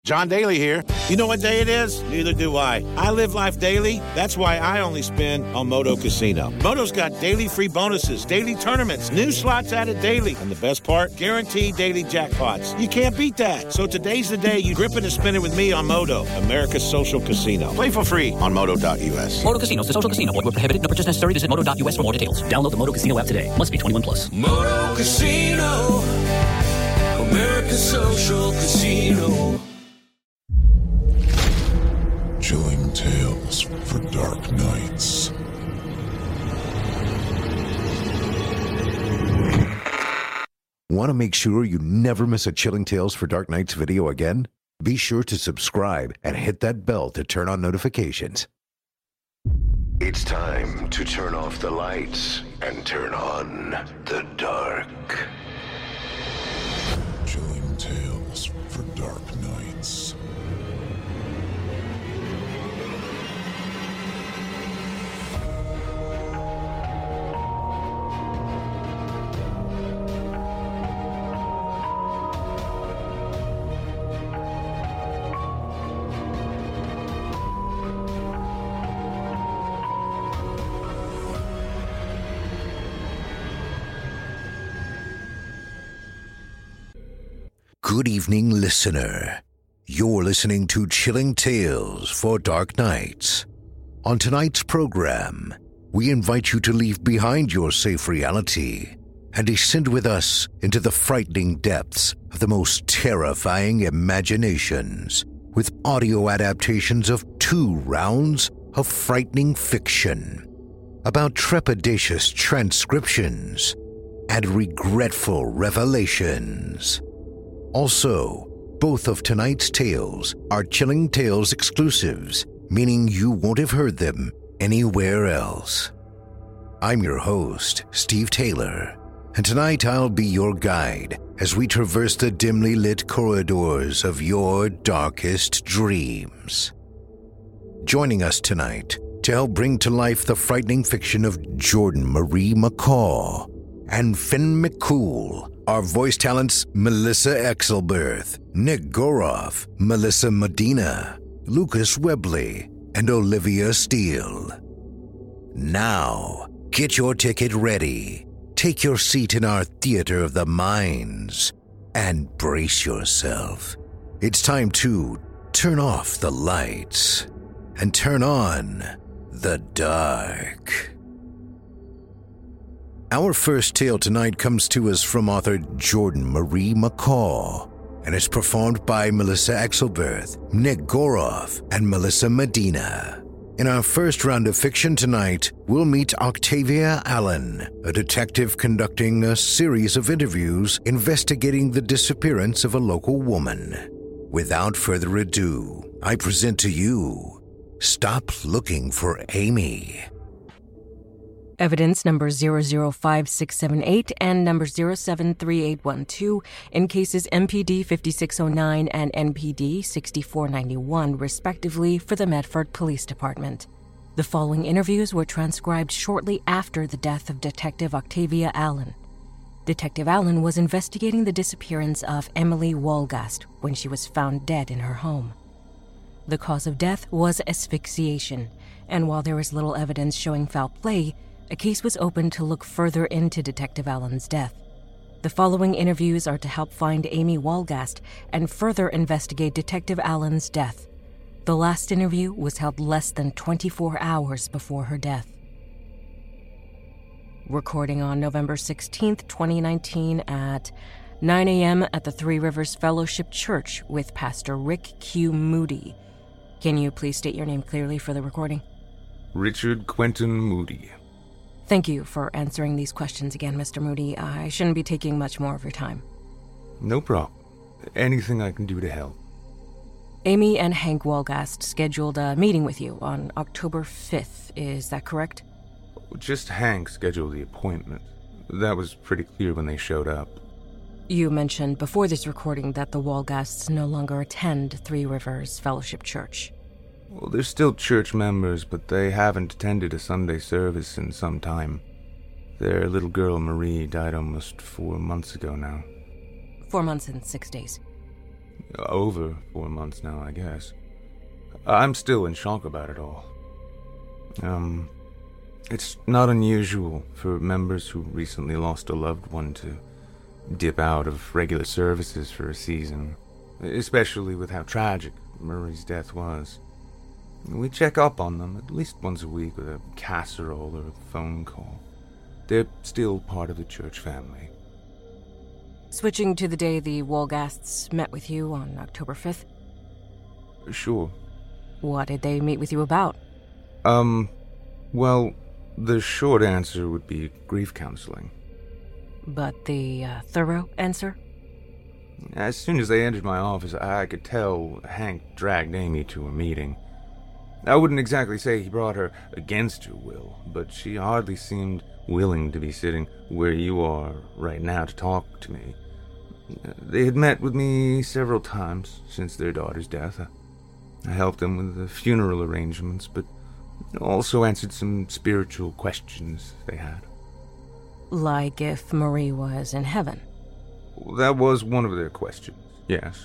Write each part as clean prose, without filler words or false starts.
John Daly here. You know what day it is? Neither do I. I live life daily. That's why I only spin on Moto Casino. Moto's got daily free bonuses, daily tournaments, new slots added daily. And the best part? Guaranteed daily jackpots. You can't beat that. So today's the day you grip it and spin it with me on Moto, America's social casino. Play for free on Moto.us. Moto Casino, the social casino. Void where prohibited. No purchase necessary. Visit Moto.us for more details. Download the Moto Casino app today. Must be 21 plus. Moto Casino, America's social casino. Chilling tales for dark nights. Want to make sure you never miss a Chilling Tales for Dark Nights video again? Be sure to subscribe and hit that bell to turn on notifications. It's time to turn off the lights and turn on the dark. Chilling tales for dark nights. Good evening, listener. You're listening to Chilling Tales for Dark Nights. On tonight's program, we invite you to leave behind your safe reality and descend with us into the frightening depths of the most terrifying imaginations with audio adaptations of 2 rounds of frightening fiction about trepidatious transcriptions and regretful revelations. Also, both of tonight's tales are Chilling Tales exclusives, meaning you won't have heard them anywhere else. I'm your host, Steve Taylor, and tonight I'll be your guide as we traverse the dimly lit corridors of your darkest dreams. Joining us tonight to help bring to life the frightening fiction of Jordan Marie McCall and Finn McCool are voice talents Melissa Exelberth, Nick Goroff, Melissa Medina, Lucas Webley, and Olivia Steele. Now, get your ticket ready, take your seat in our theater of the minds, and brace yourself. It's time to turn off the lights and turn on the dark. Our first tale tonight comes to us from author Jordan Marie McCall, and is performed by Melissa Exelberth, Nick Goroff, and Melissa Medina. In our first round of fiction tonight, we'll meet Octavia Allen, a detective conducting a series of interviews investigating the disappearance of a local woman. Without further ado, I present to you, Stop Looking for Amy. Evidence number 005678 and number 073812 in cases MPD 5609 and NPD 6491, respectively, for the Medford Police Department. The following interviews were transcribed shortly after the death of Detective Octavia Allen. Detective Allen was investigating the disappearance of Emily Walgast when she was found dead in her home. The cause of death was asphyxiation, and while there is little evidence showing foul play, a case was opened to look further into Detective Allen's death. The following interviews are to help find Amy Walgast and further investigate Detective Allen's death. The last interview was held less than 24 hours before her death. Recording on November 16th, 2019 at 9 a.m. at the Three Rivers Fellowship Church with Pastor Rick Q. Moody. Can you please state your name clearly for the recording? Richard Quentin Moody. Thank you for answering these questions again, Mr. Moody. I shouldn't be taking much more of your time. No problem. Anything I can do to help. Amy and Hank Walgast scheduled a meeting with you on October 5th. Is that correct? Just Hank scheduled the appointment. That was pretty clear when they showed up. You mentioned before this recording that the Walgasts no longer attend Three Rivers Fellowship Church. Well, they're still church members, but they haven't attended a Sunday service in some time. Their little girl, Marie, died almost 4 months ago now. 4 months and 6 days. Over 4 months now, I guess. I'm still in shock about it all. It's not unusual for members who recently lost a loved one to dip out of regular services for a season, especially with how tragic Murray's death was. We check up on them at least once a week with a casserole or a phone call. They're still part of the church family. Switching to the day the Wolgasts met with you on October 5th? Sure. What did they meet with you about? Well, the short answer would be grief counseling. But the thorough answer? As soon as they entered my office, I could tell Hank dragged Amy to a meeting. I wouldn't exactly say he brought her against her will, but she hardly seemed willing to be sitting where you are right now to talk to me. They had met with me several times since their daughter's death. I helped them with the funeral arrangements, but also answered some spiritual questions they had. Like if Marie was in heaven? That was one of their questions, yes.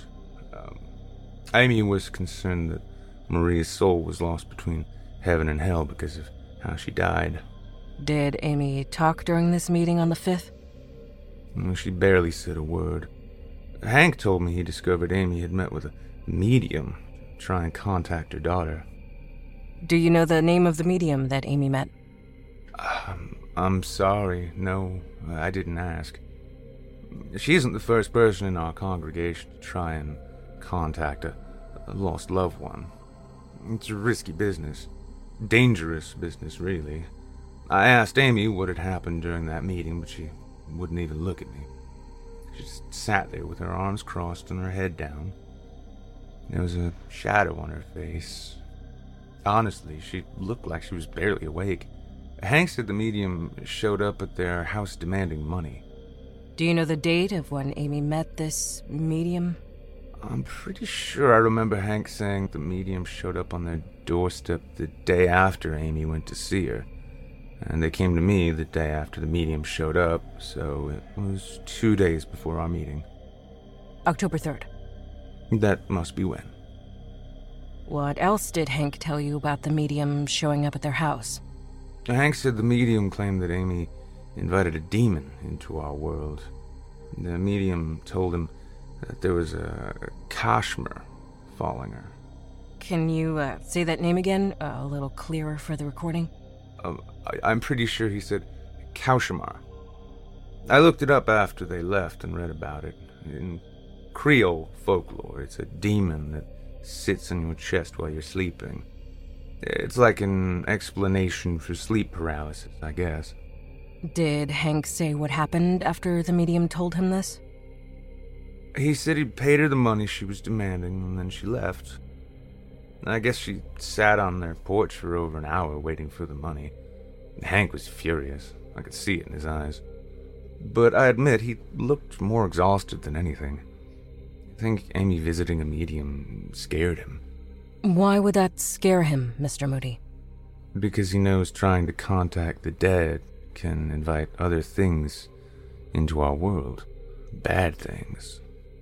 Amy was concerned that Marie's soul was lost between heaven and hell because of how she died. Did Amy talk during this meeting on the 5th? She barely said a word. Hank told me he discovered Amy had met with a medium to try and contact her daughter. Do you know the name of the medium that Amy met? I'm sorry. No, I didn't ask. She isn't the first person in our congregation to try and contact a lost loved one. It's a risky business. Dangerous business, really. I asked Amy what had happened during that meeting, but she wouldn't even look at me. She just sat there with her arms crossed and her head down. There was a shadow on her face. Honestly, she looked like she was barely awake. Hank said the medium showed up at their house demanding money. Do you know the date of when Amy met this medium? I'm pretty sure I remember Hank saying the medium showed up on their doorstep the day after Amy went to see her. And they came to me the day after the medium showed up, so it was 2 days before our meeting. October 3rd. That must be when. What else did Hank tell you about the medium showing up at their house? Hank said the medium claimed that Amy invited a demon into our world. The medium told him that there was a Kashmir following her. Can you say that name again, a little clearer for the recording? I'm pretty sure he said Kashmir. I looked it up after they left and read about it. In Creole folklore, it's a demon that sits on your chest while you're sleeping. It's like an explanation for sleep paralysis, I guess. Did Hank say what happened after the medium told him this? He said he'd paid her the money she was demanding, and then she left. I guess she sat on their porch for over an hour waiting for the money. Hank was furious. I could see it in his eyes. But I admit he looked more exhausted than anything. I think Amy visiting a medium scared him. Why would that scare him, Mr. Moody? Because he knows trying to contact the dead can invite other things into our world. Bad things.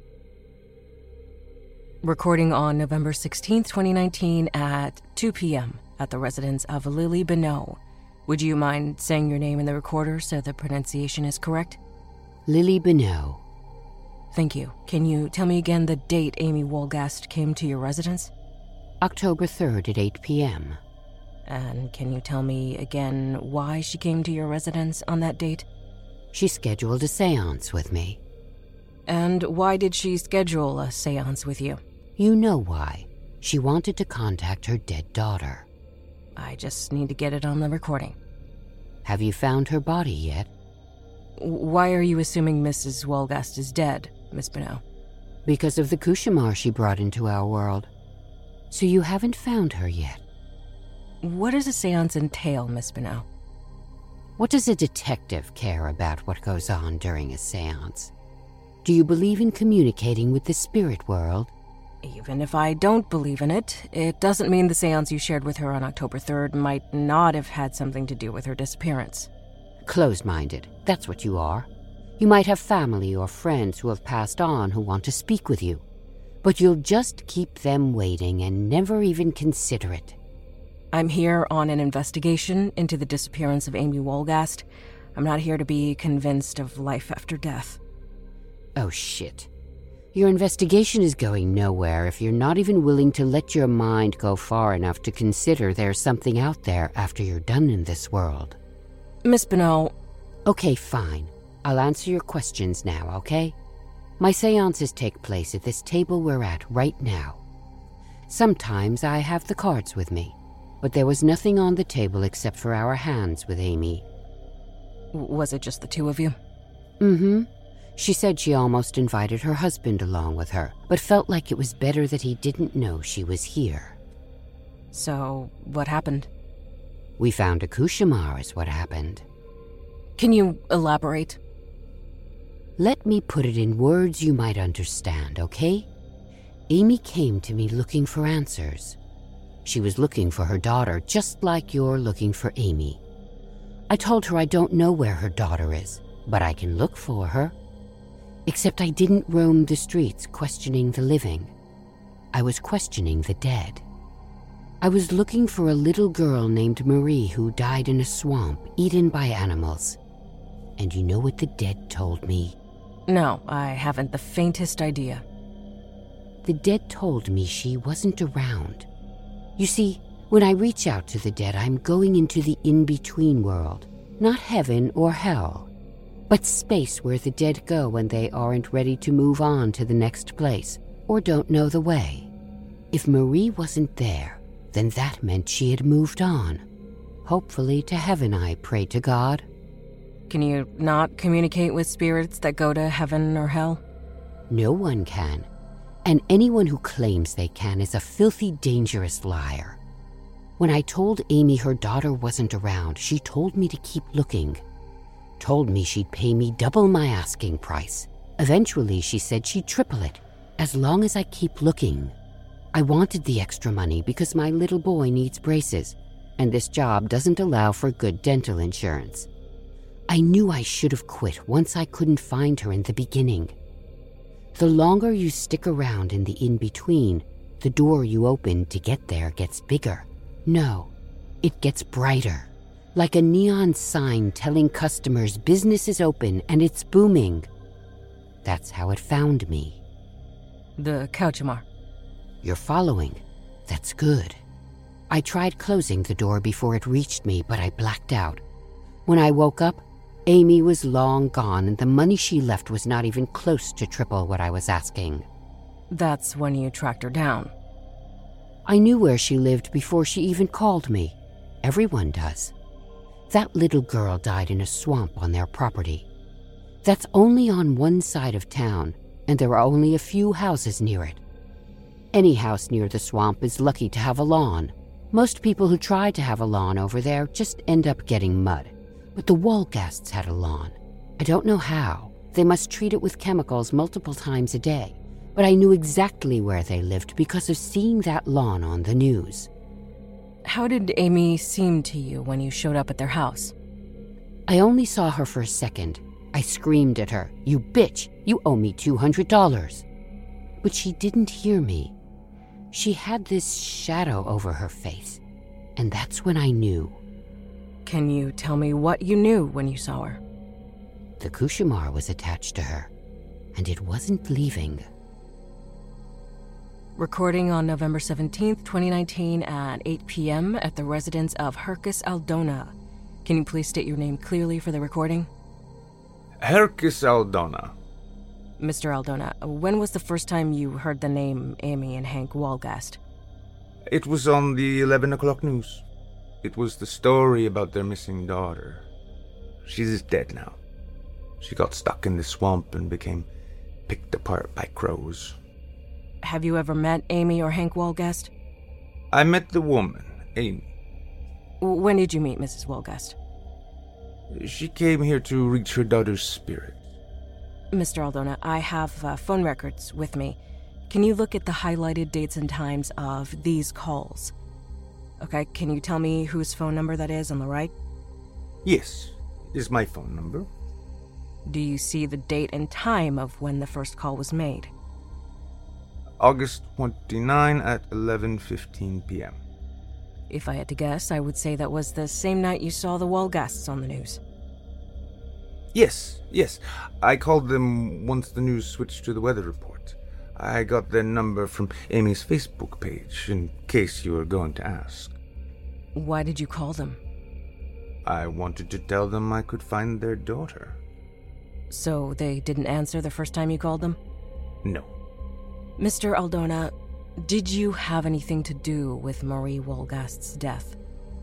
Recording on November 16th, 2019 at 2 p.m. at the residence of Lily Bonneau. Would you mind saying your name in the recorder so the pronunciation is correct? Lily Bonneau. Thank you. Can you tell me again the date Amy Wolgast came to your residence? October 3rd at 8 p.m. And can you tell me again why she came to your residence on that date? She scheduled a seance with me. And why did she schedule a seance with you? You know why. She wanted to contact her dead daughter. I just need to get it on the recording. Have you found her body yet? Why are you assuming Mrs. Wolgast is dead, Miss Bonneau? Because of the Kushamar she brought into our world. So you haven't found her yet. What does a seance entail, Miss Bonneau? What does a detective care about what goes on during a seance? Do you believe in communicating with the spirit world? Even if I don't believe in it, it doesn't mean the seance you shared with her on October 3rd might not have had something to do with her disappearance. Closed-minded, that's what you are. You might have family or friends who have passed on who want to speak with you. But you'll just keep them waiting and never even consider it. I'm here on an investigation into the disappearance of Amy Wolgast. I'm not here to be convinced of life after death. Oh, shit. Your investigation is going nowhere if you're not even willing to let your mind go far enough to consider there's something out there after you're done in this world. Miss Bonnell... Okay, fine. I'll answer your questions now, okay? My seances take place at this table we're at right now. Sometimes I have the cards with me, but there was nothing on the table except for our hands with Amy. Was it just the two of you? Mm-hmm. She said she almost invited her husband along with her, but felt like it was better that he didn't know she was here. So, what happened? We found a Kushamar is what happened. Can you elaborate? Let me put it in words you might understand, okay? Amy came to me looking for answers. She was looking for her daughter, just like you're looking for Amy. I told her I don't know where her daughter is, but I can look for her. Except I didn't roam the streets questioning the living. I was questioning the dead. I was looking for a little girl named Marie who died in a swamp, eaten by animals. And you know what the dead told me? No, I haven't the faintest idea. The dead told me she wasn't around. You see, when I reach out to the dead, I'm going into the in-between world. Not heaven or hell, but space where the dead go when they aren't ready to move on to the next place or don't know the way. If Marie wasn't there, then that meant she had moved on. Hopefully to heaven, I pray to God. Can you not communicate with spirits that go to heaven or hell? No one can. And anyone who claims they can is a filthy, dangerous liar. When I told Amy her daughter wasn't around, she told me to keep looking. Told me she'd pay me double my asking price. Eventually, she said she'd triple it, as long as I keep looking. I wanted the extra money because my little boy needs braces, and this job doesn't allow for good dental insurance. I knew I should have quit once I couldn't find her in the beginning. The longer you stick around in the in-between, the door you open to get there gets bigger. No, it gets brighter. Like a neon sign telling customers business is open and it's booming. That's how it found me. The Kushamar. You're following. That's good. I tried closing the door before it reached me, but I blacked out. When I woke up, Amy was long gone and the money she left was not even close to triple what I was asking. That's when you tracked her down. I knew where she lived before she even called me. Everyone does. That little girl died in a swamp on their property. That's only on one side of town, and there are only a few houses near it. Any house near the swamp is lucky to have a lawn. Most people who try to have a lawn over there just end up getting mud. But the Wolgasts had a lawn. I don't know how. They must treat it with chemicals multiple times a day. But I knew exactly where they lived because of seeing that lawn on the news. How did Amy seem to you when you showed up at their house? I only saw her for a second. I screamed at her, "You bitch, you owe me $200. But she didn't hear me. She had this shadow over her face, and that's when I knew. Can you tell me what you knew when you saw her? The Kushamar was attached to her, and it wasn't leaving. Recording on November 17th, 2019 at 8 p.m. at the residence of Hercus Aldona. Can you please state your name clearly for the recording? Hercus Aldona. Mr. Aldona, when was the first time you heard the name Amy and Hank Wolgast? It was on the 11 o'clock news. It was the story about their missing daughter. She's dead now. She got stuck in the swamp and became picked apart by crows. Have you ever met Amy or Hank Wolgast? I met the woman, Amy. When did you meet Mrs. Wolgast? She came here to reach her daughter's spirit. Mr. Aldona, I have phone records with me. Can you look at the highlighted dates and times of these calls? Okay, can you tell me whose phone number that is on the right? Yes, it is my phone number. Do you see the date and time of when the first call was made? August 29 at 11:15 p.m. If I had to guess, I would say that was the same night you saw the Wolgasts on the news. Yes. I called them once the news switched to the weather report. I got their number from Amy's Facebook page, in case you were going to ask. Why did you call them? I wanted to tell them I could find their daughter. So they didn't answer the first time you called them? No. Mr. Aldona, did you have anything to do with Marie Wolgast's death?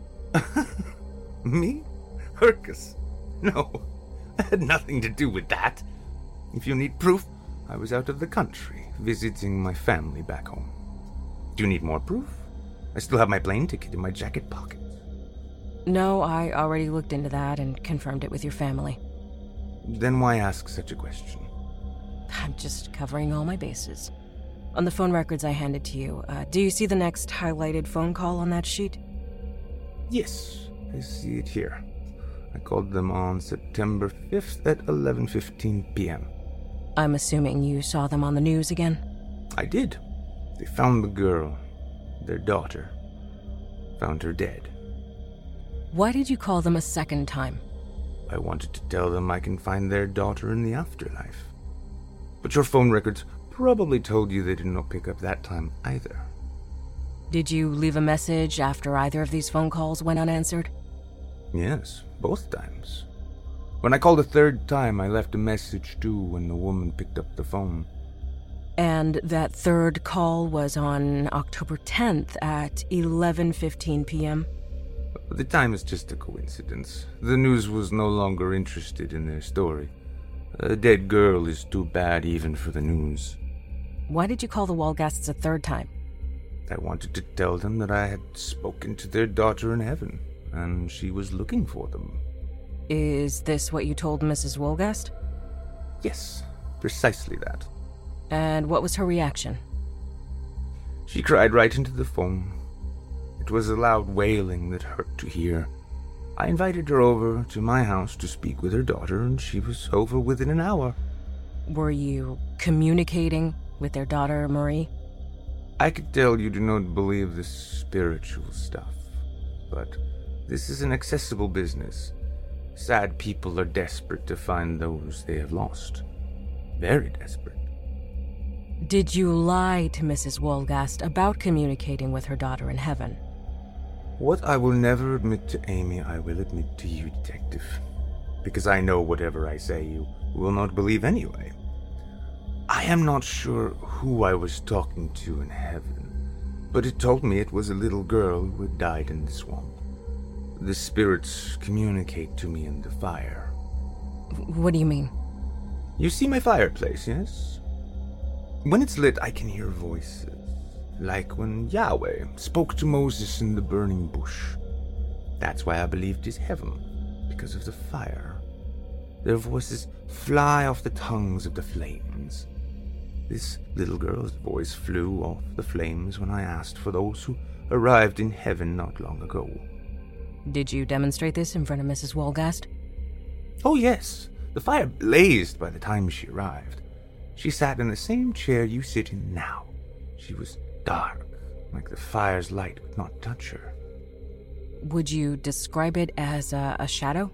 Me? Hercus? No, I had nothing to do with that. If you need proof, I was out of the country, visiting my family back home. Do you need more proof? I still have my plane ticket in my jacket pocket. No, I already looked into that and confirmed it with your family. Then why ask such a question? I'm just covering all my bases. On the phone records I handed to you, do you see the next highlighted phone call on that sheet? Yes, I see it here. I called them on September 5th at 11:15 p.m. I'm assuming you saw them on the news again? I did. They found the girl, their daughter. Found her dead. Why did you call them a second time? I wanted to tell them I can find their daughter in the afterlife. But your phone records probably told you they did not pick up that time either. Did you leave a message after either of these phone calls went unanswered? Yes, both times. When I called a third time, I left a message too when the woman picked up the phone. And that third call was on October 10th at 11:15 p.m.? The time is just a coincidence. The news was no longer interested in their story. A dead girl is too bad even for the news. Why did you call the Wolgasts a third time? I wanted to tell them that I had spoken to their daughter in heaven, and she was looking for them. Is this what you told Mrs. Wolgast? Yes, precisely that. And what was her reaction? She cried right into the phone. It was a loud wailing that hurt to hear. I invited her over to my house to speak with her daughter, and she was over within an hour. Were you communicating with their daughter, Marie? I could tell you do not believe this spiritual stuff, but this is an accessible business. Sad people are desperate to find those they have lost. Very desperate. Did you lie to Mrs. Wolgast about communicating with her daughter in heaven? What I will never admit to Amy, I will admit to you, Detective. Because I know whatever I say you will not believe anyway. I am not sure who I was talking to in heaven, but it told me it was a little girl who had died in the swamp. The spirits communicate to me in the fire. What do you mean? You see my fireplace, yes? When it's lit, I can hear voices. Like when Yahweh spoke to Moses in the burning bush. That's why I believed it's heaven, because of the fire. Their voices fly off the tongues of the flames. This little girl's voice flew off the flames when I asked for those who arrived in heaven not long ago. Did you demonstrate this in front of Mrs. Wolgast? Oh yes, the fire blazed by the time she arrived. She sat in the same chair you sit in now. She was dark, like the fire's light could not touch her. Would you describe it as a shadow?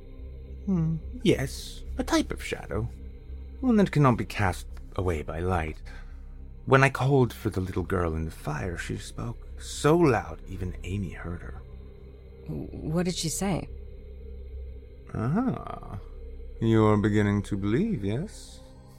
Yes, a type of shadow. One that cannot be cast away by light. When I called for the little girl in the fire, she spoke so loud even Amy heard her. What did she say? Ah, you're beginning to believe, yes?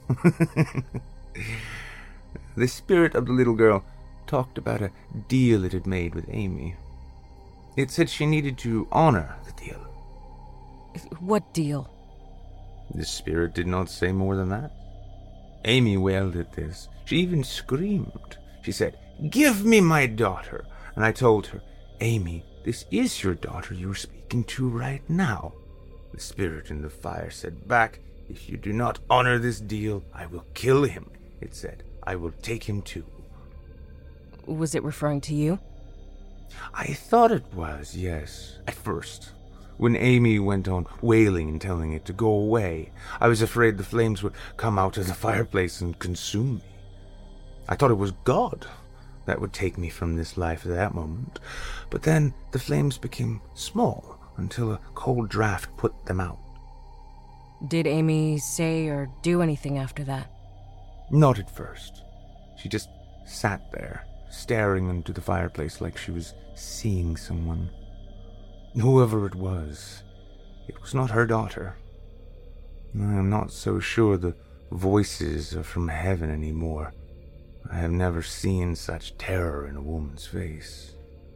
The spirit of the little girl talked about a deal it had made with Amy. It said she needed to honor the deal. What deal? The spirit did not say more than that. Amy wailed at this. She even screamed. She said, "Give me my daughter." And I told her, "Amy, this is your daughter you're speaking to right now." The spirit in the fire said back, "If you do not honor this deal, I will kill him." It said, "I will take him too." Was it referring to you? I thought it was, yes, at first. When Amy went on wailing and telling it to go away, I was afraid the flames would come out of the fireplace and consume me. I thought it was God that would take me from this life at that moment, but then the flames became small until a cold draft put them out. Did Amy say or do anything after that? Not at first. She just sat there, staring into the fireplace like she was seeing someone. Whoever it was not her daughter. I am not so sure the voices are from heaven anymore. I have never seen such terror in a woman's face.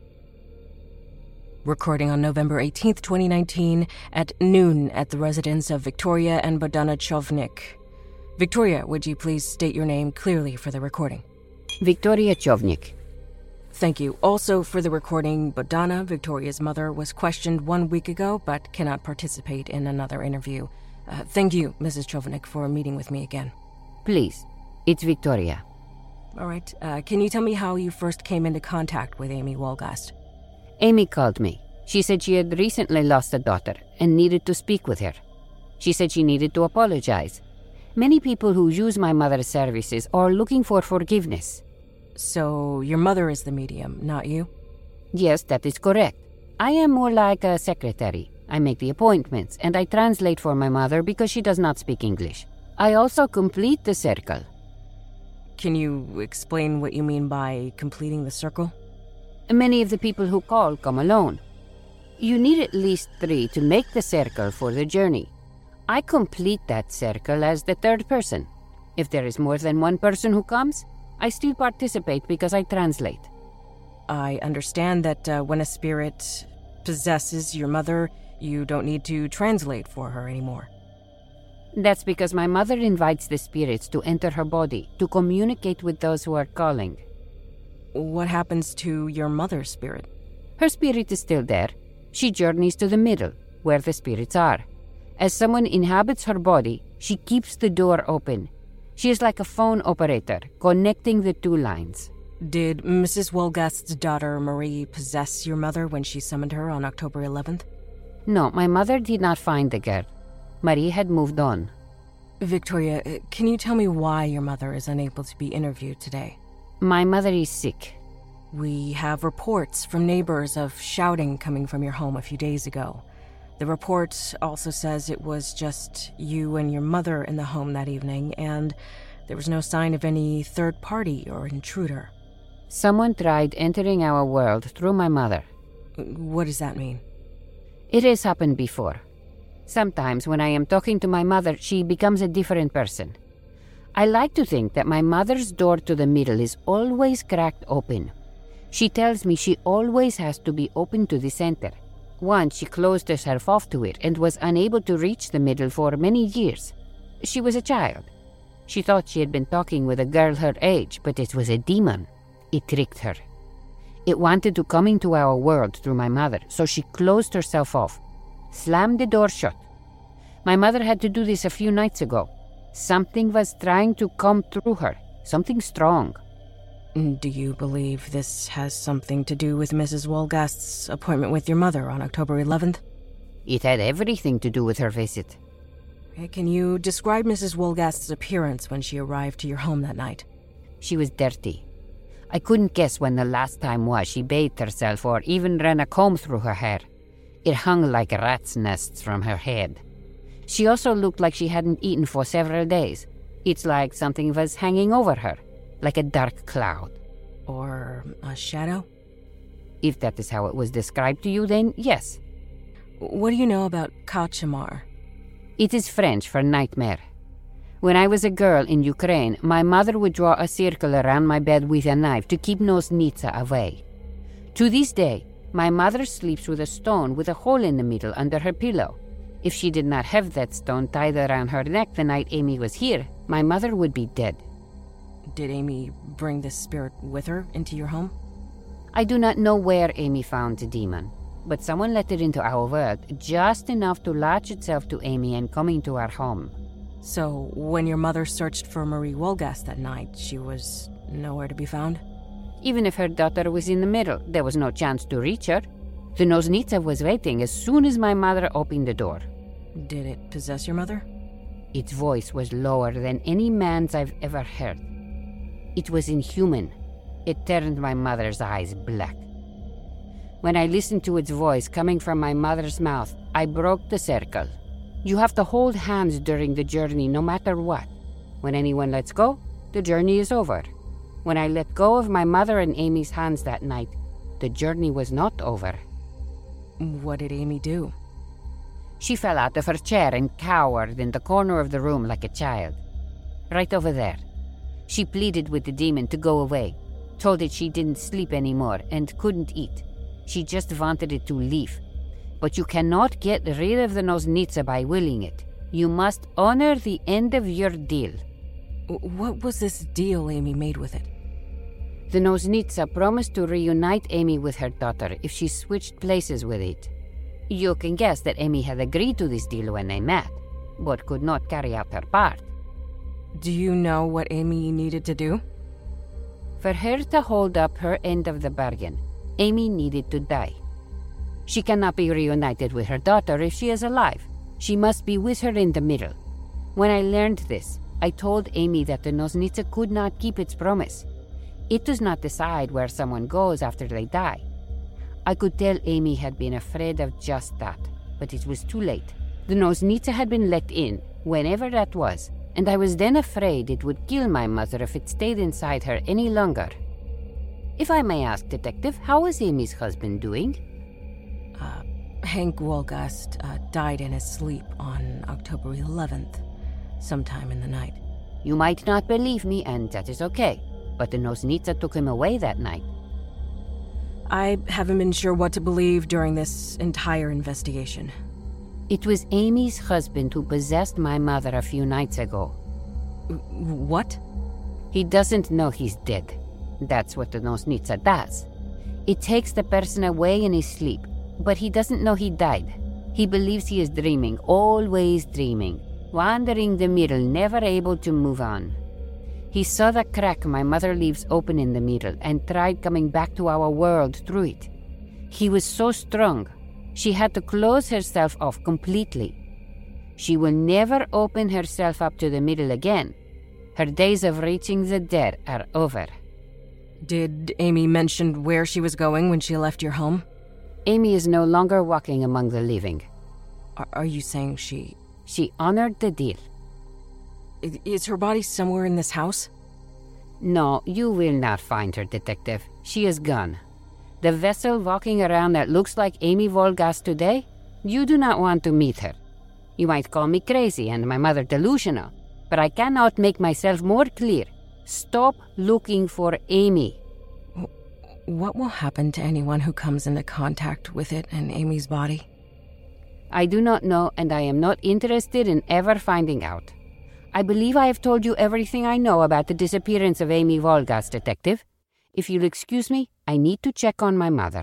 Recording on November 18th, 2019, at noon at the residence of Victoria and Bogdana Chovnik. Victoria, would you please state your name clearly for the recording? Victoria Chovnik. Thank you. Also for the recording, Bogdana, Victoria's mother, was questioned 1 week ago but cannot participate in another interview. Thank you, Mrs. Chovnik, for meeting with me again. Please, it's Victoria. All right. Can you tell me how you first came into contact with Amy Wolgast? Amy called me. She said she had recently lost a daughter and needed to speak with her. She said she needed to apologize. Many people who use my mother's services are looking for forgiveness. So your mother is the medium, not you? Yes, that is correct. I am more like a secretary. I make the appointments, and I translate for my mother because she does not speak English. I also complete the circle. Can you explain what you mean by completing the circle? Many of the people who call come alone. You need at least 3 to make the circle for the journey. I complete that circle as the third person. If there is more than one person who comes, I still participate because I translate. I understand that when a spirit possesses your mother, you don't need to translate for her anymore. That's because my mother invites the spirits to enter her body, to communicate with those who are calling. What happens to your mother's spirit? Her spirit is still there. She journeys to the middle, where the spirits are. As someone inhabits her body, she keeps the door open. She is like a phone operator, connecting the 2 lines. Did Mrs. Wolgast's daughter Marie possess your mother when she summoned her on October 11th? No, my mother did not find the girl. Marie had moved on. Victoria, can you tell me why your mother is unable to be interviewed today? My mother is sick. We have reports from neighbors of shouting coming from your home a few days ago. The report also says it was just you and your mother in the home that evening, and there was no sign of any third party or intruder. Someone tried entering our world through my mother. What does that mean? It has happened before. Sometimes when I am talking to my mother, she becomes a different person. I like to think that my mother's door to the middle is always cracked open. She tells me she always has to be open to the center. Once she closed herself off to it and was unable to reach the middle for many years. She was a child. She thought she had been talking with a girl her age, but it was a demon. It tricked her. It wanted to come into our world through my mother, so she closed herself off, slammed the door shut. My mother had to do this a few nights ago. Something was trying to come through her, something strong. Do you believe this has something to do with Mrs. Wolgast's appointment with your mother on October 11th? It had everything to do with her visit. Can you describe Mrs. Wolgast's appearance when she arrived to your home that night? She was dirty. I couldn't guess when the last time was she bathed herself or even ran a comb through her hair. It hung like rats' nests from her head. She also looked like she hadn't eaten for several days. It's like something was hanging over her, like a dark cloud. Or a shadow? If that is how it was described to you, then yes. What do you know about Kachamar? It is French for nightmare. When I was a girl in Ukraine, my mother would draw a circle around my bed with a knife to keep Nosnitsa away. To this day, my mother sleeps with a stone with a hole in the middle under her pillow. If she did not have that stone tied around her neck the night Amy was here, my mother would be dead. Did Amy bring this spirit with her into your home? I do not know where Amy found the demon, but someone let it into our world just enough to latch itself to Amy and come into our home. So, when your mother searched for Marie Wolgast that night, she was nowhere to be found? Even if her daughter was in the middle, there was no chance to reach her. The Nosnitsa was waiting as soon as my mother opened the door. Did it possess your mother? Its voice was lower than any man's I've ever heard. It was inhuman. It turned my mother's eyes black. When I listened to its voice coming from my mother's mouth, I broke the circle. You have to hold hands during the journey no matter what. When anyone lets go, the journey is over. When I let go of my mother and Amy's hands that night, the journey was not over. What did Amy do? She fell out of her chair and cowered in the corner of the room like a child. Right over there. She pleaded with the demon to go away, told it she didn't sleep anymore and couldn't eat. She just wanted it to leave. But you cannot get rid of the Nosnitsa by willing it. You must honor the end of your deal. What was this deal Amy made with it? The Nosnitsa promised to reunite Amy with her daughter if she switched places with it. You can guess that Amy had agreed to this deal when they met, but could not carry out her part. Do you know what Amy needed to do? For her to hold up her end of the bargain, Amy needed to die. She cannot be reunited with her daughter if she is alive. She must be with her in the middle. When I learned this, I told Amy that the Nosnitsa could not keep its promise. It does not decide where someone goes after they die. I could tell Amy had been afraid of just that, but it was too late. The Nosnitsa had been let in, whenever that was, and I was then afraid it would kill my mother if it stayed inside her any longer. If I may ask, Detective, how is Amy's husband doing? Hank Wolgast died in his sleep on October 11th, sometime in the night. You might not believe me, and that is okay, but the Nosnitsa took him away that night. I haven't been sure what to believe during this entire investigation. It was Amy's husband who possessed my mother a few nights ago. What? He doesn't know he's dead. That's what the Nosnitsa does. It takes the person away in his sleep, but he doesn't know he died. He believes he is dreaming, always dreaming, wandering the middle, never able to move on. He saw the crack my mother leaves open in the middle and tried coming back to our world through it. He was so strong, she had to close herself off completely. She will never open herself up to the middle again. Her days of reaching the dead are over. Did Amy mention where she was going when she left your home? Amy is no longer walking among the living. Are you saying she... She honored the deal. Is her body somewhere in this house? No, you will not find her, Detective. She is gone. The vessel walking around that looks like Amy Wolgast today, you do not want to meet her. You might call me crazy and my mother delusional, but I cannot make myself more clear. Stop looking for Amy. What will happen to anyone who comes into contact with it and Amy's body? I do not know, and I am not interested in ever finding out. I believe I have told you everything I know about the disappearance of Amy Wolgast, Detective. If you'll excuse me, I need to check on my mother.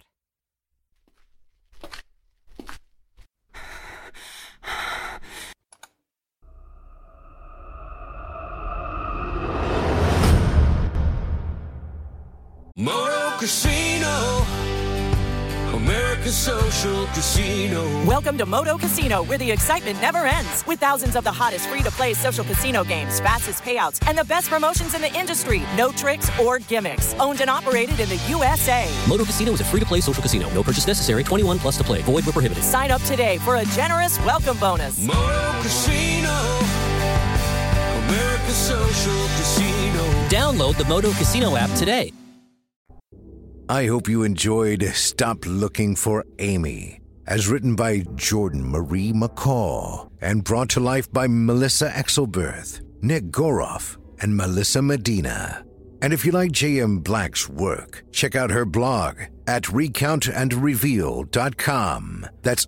Moto Casino, America's social casino. Welcome to Moto Casino, where the excitement never ends. With thousands of the hottest free-to-play social casino games, fastest payouts, and the best promotions in the industry. No tricks or gimmicks. Owned and operated in the USA. Moto Casino is a free-to-play social casino. No purchase necessary. 21 plus to play. Void where prohibited. Sign up today for a generous welcome bonus. Moto Casino, America's social casino. Download the Moto Casino app today. I hope you enjoyed Stop Looking for Amy, as written by Jordan Marie McCall and brought to life by Melissa Exelberth, Nick Goroff, and Melissa Medina. And if you like J.M. Black's work, check out her blog at recountandreveal.com. That's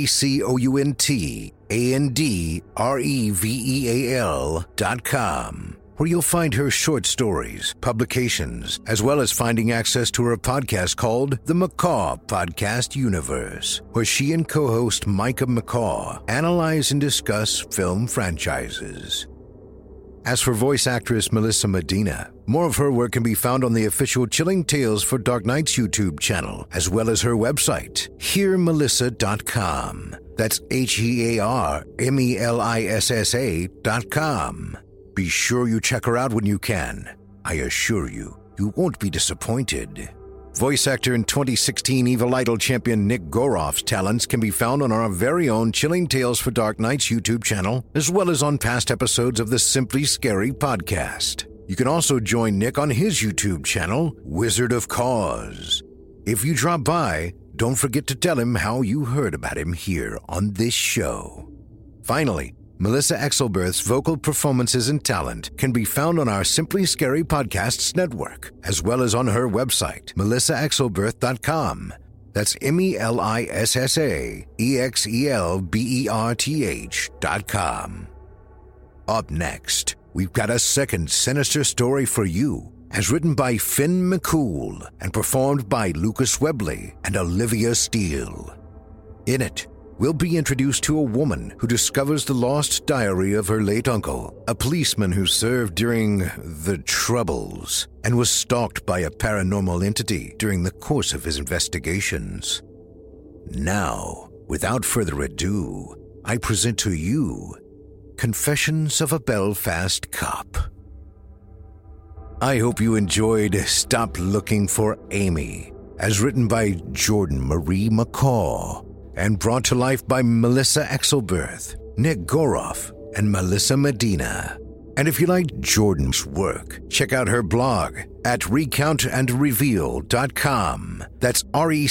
RECOUNTANDREVEAL.com. where you'll find her short stories, publications, as well as finding access to her podcast called The McCaw Podcast Universe, where she and co-host Micah McCaw analyze and discuss film franchises. As for voice actress Melissa Medina, more of her work can be found on the official Chilling Tales for Dark Nights YouTube channel, as well as her website, hearmelissa.com. That's HEARMELISSA.com. Be sure you check her out when you can. I assure you, you won't be disappointed. Voice actor and 2016 Evil Idol champion Nick Goroff's talents can be found on our very own Chilling Tales for Dark Nights YouTube channel, as well as on past episodes of the Simply Scary podcast. You can also join Nick on his YouTube channel, Wizard of Cause. If you drop by, don't forget to tell him how you heard about him here on this show. Finally, Melissa Exelberth's vocal performances and talent can be found on our Simply Scary Podcasts network, as well as on her website, melissaexelberth.com. That's MELISSAEXELBERTH.com. Up next, we've got a second sinister story for you, as written by Finn McCool and performed by Lucas Webley and Olivia Steele. In it, we'll be introduced to a woman who discovers the lost diary of her late uncle, a policeman who served during the Troubles and was stalked by a paranormal entity during the course of his investigations. Now, without further ado, I present to you Confessions of a Belfast Cop. I hope you enjoyed Stop Looking for Amy, as written by Jordan Marie McCaw, and brought to life by Melissa Exelberth, Nick Goroff, and Melissa Medina. And if you like Jordan's work, check out her blog at recountandreveal.com. That's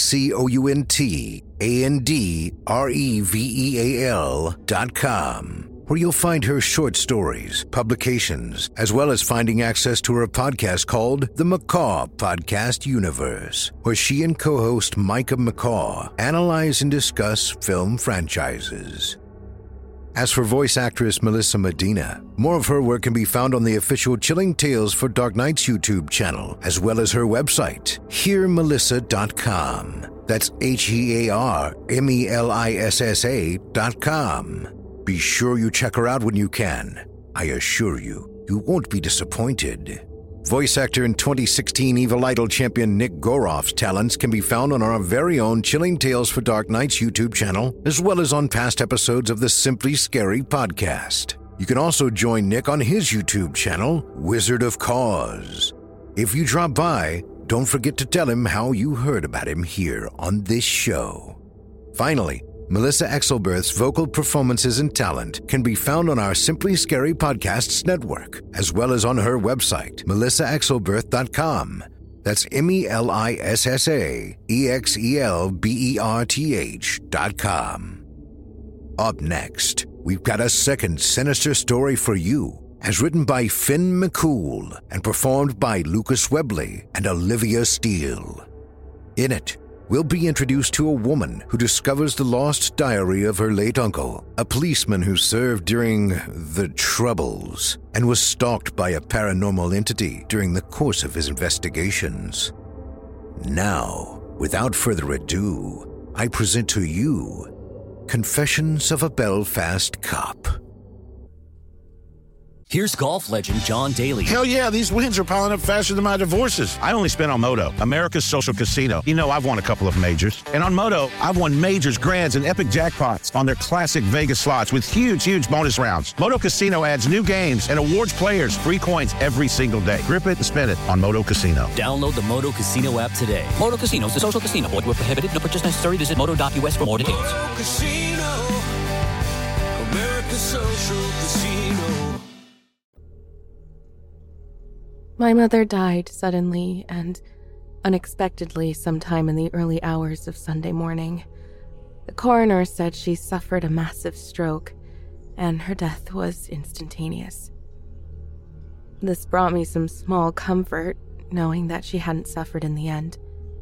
RECOUNTANDREVEAL.com, where you'll find her short stories, publications, as well as finding access to her podcast called The McCaw Podcast Universe, where she and co-host Micah McCaw analyze and discuss film franchises. As for voice actress Melissa Medina, more of her work can be found on the official Chilling Tales for Dark Nights YouTube channel, as well as her website, hearmelissa.com. That's HEARMELISSA.com. Be sure you check her out when you can. I assure you, you won't be disappointed. Voice actor and 2016 Evil Idol champion Nick Goroff's talents can be found on our very own Chilling Tales for Dark Nights YouTube channel, as well as on past episodes of the Simply Scary podcast. You can also join Nick on his YouTube channel, Wizard of Cause. If you drop by, don't forget to tell him how you heard about him here on this show. Finally, Melissa Exelberth's vocal performances and talent can be found on our Simply Scary Podcasts network, as well as on her website, melissaexelberth.com. That's MELISSAEXELBERTH.com. Up next, we've got a second sinister story for you, as written by Finn McCool and performed by Lucas Webley and Olivia Steele. In it, we'll be introduced to a woman who discovers the lost diary of her late uncle, a policeman who served during the Troubles and was stalked by a paranormal entity during the course of his investigations. Now, without further ado, I present to you Confessions of a Belfast Cop. Here's golf legend John Daly. Hell yeah, these wins are piling up faster than my divorces. I only spent on Moto, America's social casino. You know, I've won a couple of majors. And on Moto, I've won majors, grands, and epic jackpots on their classic Vegas slots with huge, huge bonus rounds. Moto Casino adds new games and awards players free coins every single day. Grip it and spin it on Moto Casino. Download the Moto Casino app today. Moto Casino is a social casino. Void where prohibited. No purchase necessary. Visit moto.us for more details. Moto Casino, America's social casino. My mother died suddenly and unexpectedly sometime in the early hours of Sunday morning. The coroner said she suffered a massive stroke, and her death was instantaneous. This brought me some small comfort, knowing that she hadn't suffered in the end.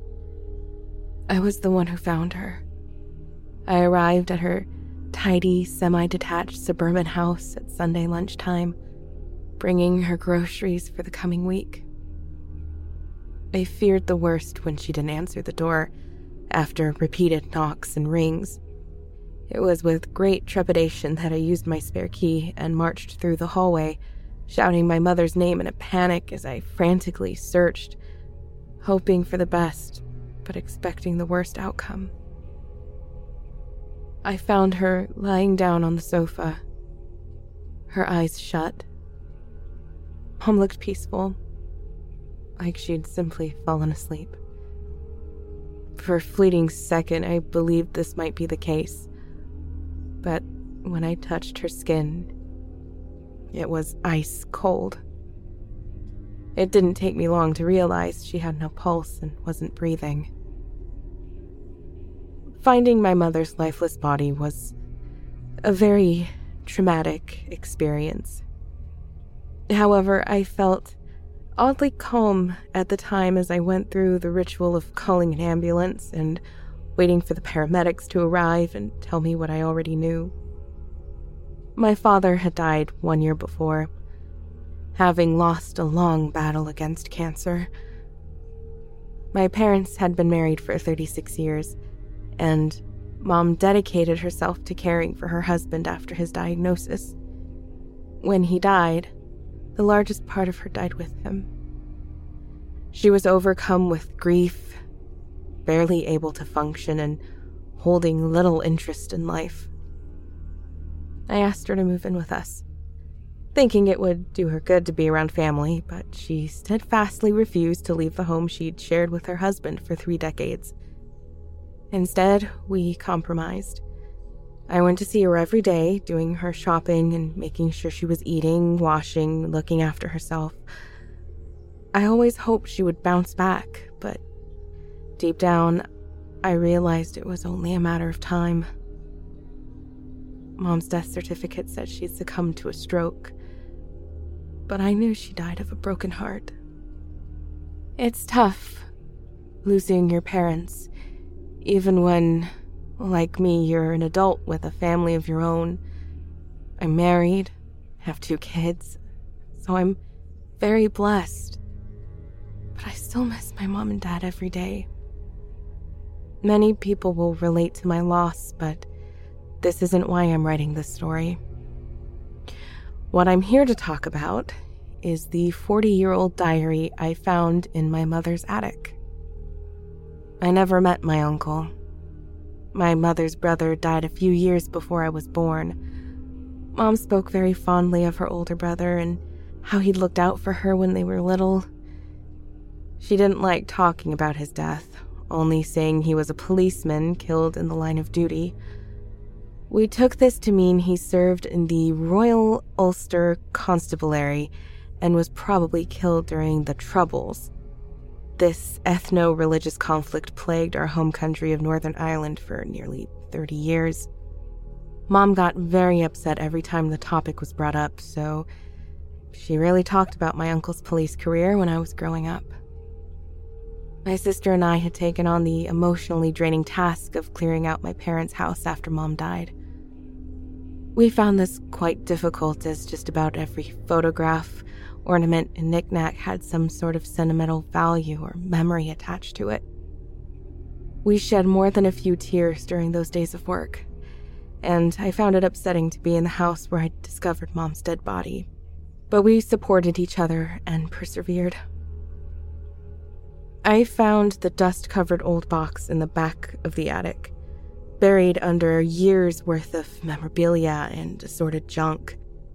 I was the one who found her. I arrived at her tidy, semi-detached suburban house at Sunday lunchtime, bringing her groceries for the coming week. I feared the worst when she didn't answer the door after repeated knocks and rings. It was with great trepidation that I used my spare key and marched through the hallway, shouting my mother's name in a panic as I frantically searched, hoping for the best, but expecting the worst outcome. I found her lying down on the sofa, her eyes shut. Mom looked peaceful, like she'd simply fallen asleep. For a fleeting second, I believed this might be the case. But when I touched her skin, it was ice cold. It didn't take me long to realize she had no pulse and wasn't breathing. Finding my mother's lifeless body was a very traumatic experience. However, I felt oddly calm at the time as I went through the ritual of calling an ambulance and waiting for the paramedics to arrive and tell me what I already knew. My father had died 1 year before, having lost a long battle against cancer. My parents had been married for 36 years, and Mom dedicated herself to caring for her husband after his diagnosis. When he died, the largest part of her died with him. She was overcome with grief, barely able to function, and holding little interest in life. I asked her to move in with us, thinking it would do her good to be around family, but she steadfastly refused to leave the home she'd shared with her husband for 3 decades. Instead, we compromised. I went to see her every day, doing her shopping and making sure she was eating, washing, looking after herself. I always hoped she would bounce back, but deep down, I realized it was only a matter of time. Mom's death certificate said she'd succumbed to a stroke, but I knew she died of a broken heart. It's tough, losing your parents, even when, like me, you're an adult with a family of your own. I'm married, have 2 kids, so I'm very blessed. But I still miss my mom and dad every day. Many people will relate to my loss, but this isn't why I'm writing this story. What I'm here to talk about is the 40-year-old diary I found in my mother's attic. I never met my uncle. My mother's brother died a few years before I was born. Mom spoke very fondly of her older brother and how he'd looked out for her when they were little. She didn't like talking about his death, only saying he was a policeman killed in the line of duty. We took this to mean he served in the Royal Ulster Constabulary and was probably killed during the Troubles. This ethno-religious conflict plagued our home country of Northern Ireland for nearly 30 years. Mom got very upset every time the topic was brought up, so she rarely talked about my uncle's police career when I was growing up. My sister and I had taken on the emotionally draining task of clearing out my parents' house after Mom died. We found this quite difficult, as just about every photograph, ornament, and knickknack had some sort of sentimental value or memory attached to it. We shed more than a few tears during those days of work, and I found it upsetting to be in the house where I'd discovered Mom's dead body. But we supported each other and persevered. I found the dust-covered old box in the back of the attic, buried under years' worth of memorabilia and assorted junk.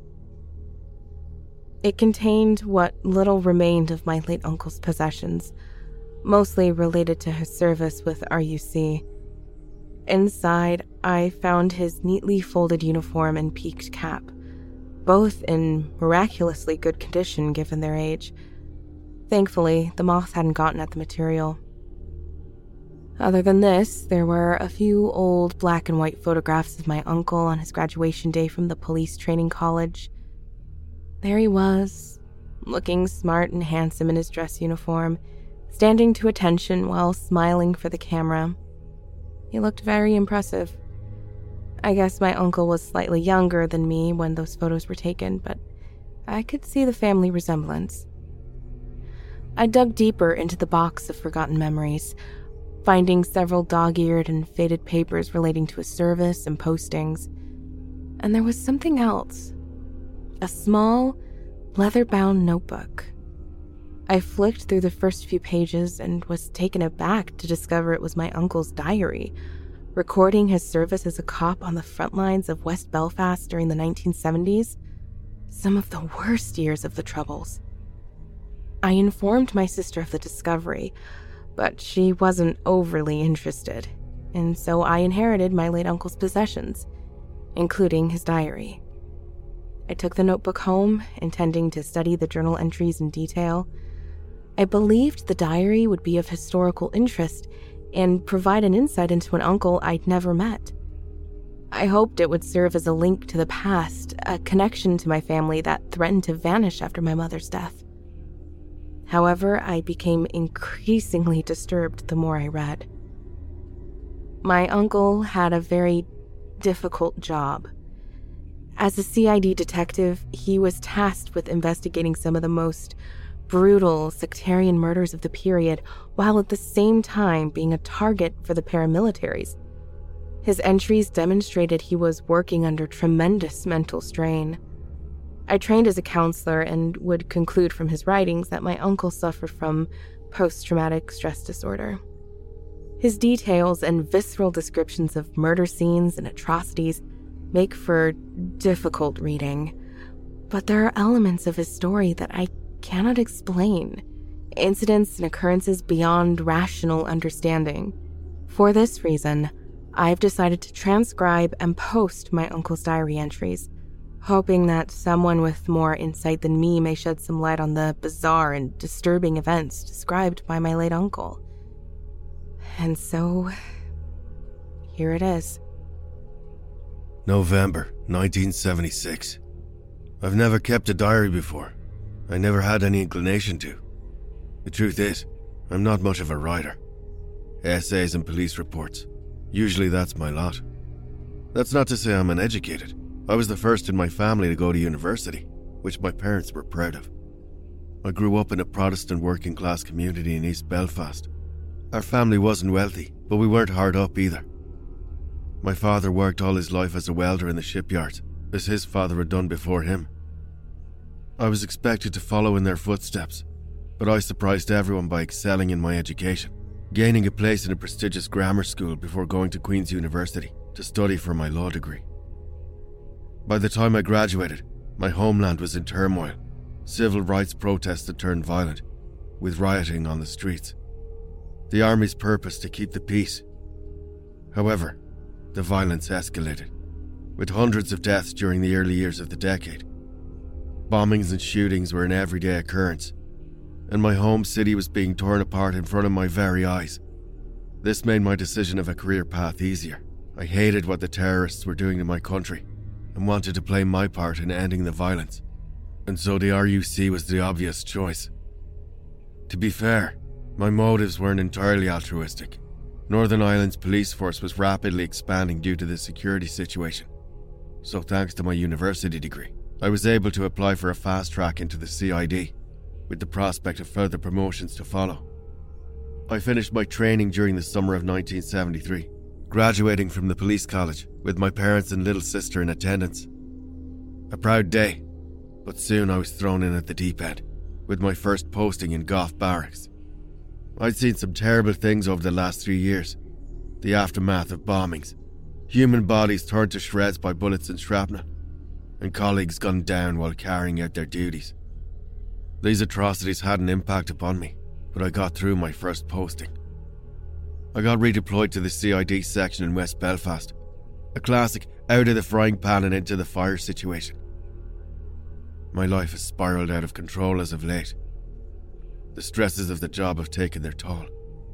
It contained what little remained of my late uncle's possessions, mostly related to his service with RUC. Inside, I found his neatly folded uniform and peaked cap, both in miraculously good condition given their age. Thankfully, the moth hadn't gotten at the material. Other than this, there were a few old black and white photographs of my uncle on his graduation day from the police training college. There he was, looking smart and handsome in his dress uniform, standing to attention while smiling for the camera. He looked very impressive. I guess my uncle was slightly younger than me when those photos were taken, but I could see the family resemblance. I dug deeper into the box of forgotten memories, finding several dog-eared and faded papers relating to his service and postings. And there was something else. A small, leather-bound notebook. I flicked through the first few pages and was taken aback to discover it was my uncle's diary, recording his service as a cop on the front lines of West Belfast during the 1970s, some of the worst years of the Troubles. I informed my sister of the discovery, but she wasn't overly interested, and so I inherited my late uncle's possessions, including his diary. I took the notebook home, intending to study the journal entries in detail. I believed the diary would be of historical interest and provide an insight into an uncle I'd never met. I hoped it would serve as a link to the past, a connection to my family that threatened to vanish after my mother's death. However, I became increasingly disturbed the more I read. My uncle had a very difficult job. As a CID detective, he was tasked with investigating some of the most brutal sectarian murders of the period, while at the same time being a target for the paramilitaries. His entries demonstrated he was working under tremendous mental strain. I trained as a counselor and would conclude from his writings that my uncle suffered from post-traumatic stress disorder. His details and visceral descriptions of murder scenes and atrocities make for difficult reading, but there are elements of his story that I cannot explain, incidents and occurrences beyond rational understanding. For this reason, I've decided to transcribe and post my uncle's diary entries, hoping that someone with more insight than me may shed some light on the bizarre and disturbing events described by my late uncle. And so, here it is. November 1976. I've never kept a diary before. I never had any inclination to. The truth is, I'm not much of a writer. Essays and police reports. Usually that's my lot. That's not to say I'm uneducated. I was the first in my family to go to university, which my parents were proud of. I grew up in a Protestant working class community in East Belfast. Our family wasn't wealthy, but we weren't hard up either. My father worked all his life as a welder in the shipyards, as his father had done before him. I was expected to follow in their footsteps, but I surprised everyone by excelling in my education, gaining a place in a prestigious grammar school before going to Queen's University to study for my law degree. By the time I graduated, my homeland was in turmoil. Civil rights protests had turned violent, with rioting on the streets. The army's purpose to keep the peace. However, the violence escalated, with hundreds of deaths during the early years of the decade. Bombings and shootings were an everyday occurrence, and my home city was being torn apart in front of my very eyes. This made my decision of a career path easier. I hated what the terrorists were doing to my country, and wanted to play my part in ending the violence, and so the RUC was the obvious choice. To be fair, my motives weren't entirely altruistic. Northern Ireland's police force was rapidly expanding due to the security situation, so thanks to my university degree, I was able to apply for a fast track into the CID, with the prospect of further promotions to follow. I finished my training during the summer of 1973, graduating from the police college with my parents and little sister in attendance. A proud day, but soon I was thrown in at the deep end, with my first posting in Gough Barracks. I'd seen some terrible things over the last 3 years. The aftermath of bombings, human bodies torn to shreds by bullets and shrapnel, and colleagues gunned down while carrying out their duties. These atrocities had an impact upon me, but I got through my first posting. I got redeployed to the CID section in West Belfast, a classic out of the frying pan and into the fire situation. My life has spiraled out of control as of late. The stresses of the job have taken their toll.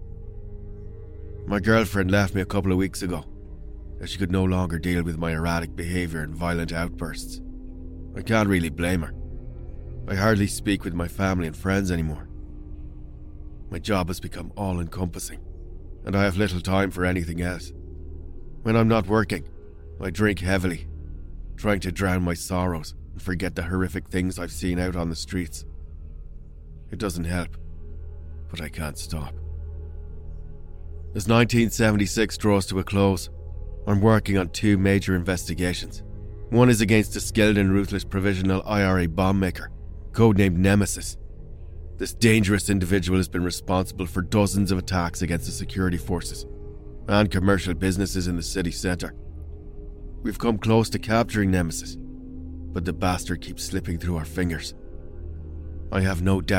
My girlfriend left me a couple of weeks ago, as she could no longer deal with my erratic behaviour and violent outbursts. I can't really blame her. I hardly speak with my family and friends anymore. My job has become all-encompassing, and I have little time for anything else. When I'm not working, I drink heavily, trying to drown my sorrows and forget the horrific things I've seen out on the streets. It doesn't help, but I can't stop. As 1976 draws to a close, I'm working on 2 major investigations. One is against a skilled and ruthless provisional IRA bomb maker, codenamed Nemesis. This dangerous individual has been responsible for dozens of attacks against the security forces and commercial businesses in the city centre. We've come close to capturing Nemesis, but the bastard keeps slipping through our fingers. I have no doubt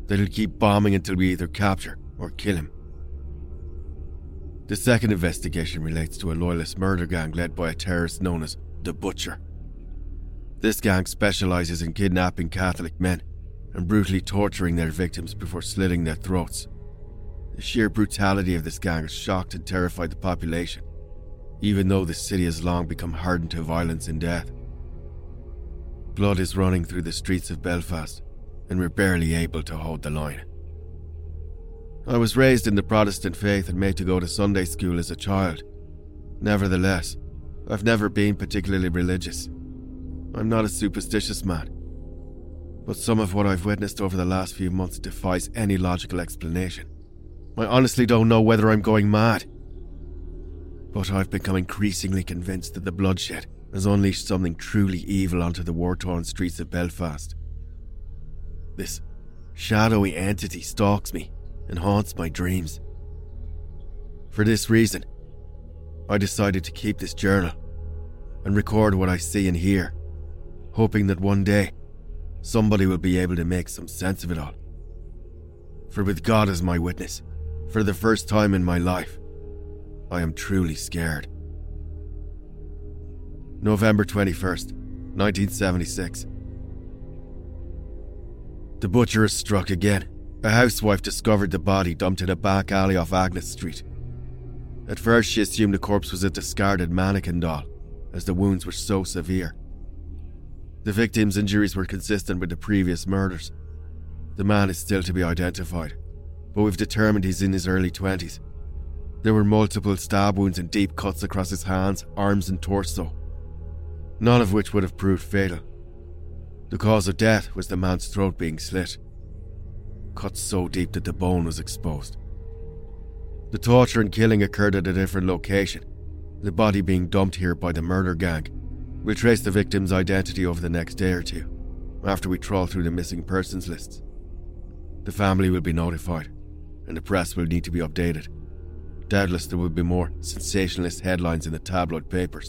that he'll keep bombing until we either capture or kill him. The second investigation relates to a loyalist murder gang led by a terrorist known as The Butcher. This gang specializes in kidnapping Catholic men and brutally torturing their victims before slitting their throats. The sheer brutality of this gang has shocked and terrified the population, even though the city has long become hardened to violence and death. Blood is running through the streets of Belfast, and we're barely able to hold the line. I was raised in the Protestant faith and made to go to Sunday school as a child. Nevertheless, I've never been particularly religious. I'm not a superstitious man, but some of what I've witnessed over the last few months defies any logical explanation. I honestly don't know whether I'm going mad, but I've become increasingly convinced that the bloodshed has unleashed something truly evil onto the war-torn streets of Belfast. This shadowy entity stalks me and haunts my dreams. For this reason, I decided to keep this journal and record what I see and hear, hoping that one day somebody will be able to make some sense of it all. For with God as my witness, for the first time in my life, I am truly scared. November 21st, 1976. The butcher is struck again. A housewife discovered the body dumped in a back alley off Agnes Street. At first, she assumed the corpse was a discarded mannequin doll, as the wounds were so severe. The victim's injuries were consistent with the previous murders. The man is still to be identified, but we've determined he's in his early 20s. There were multiple stab wounds and deep cuts across his hands, arms and torso, none of which would have proved fatal. The cause of death was the man's throat being slit, cut so deep that the bone was exposed. The torture and killing occurred at a different location, the body being dumped here by the murder gang. We'll trace the victim's identity over the next day or two, after we trawl through the missing persons lists. The family will be notified, and the press will need to be updated. Doubtless there will be more sensationalist headlines in the tabloid papers.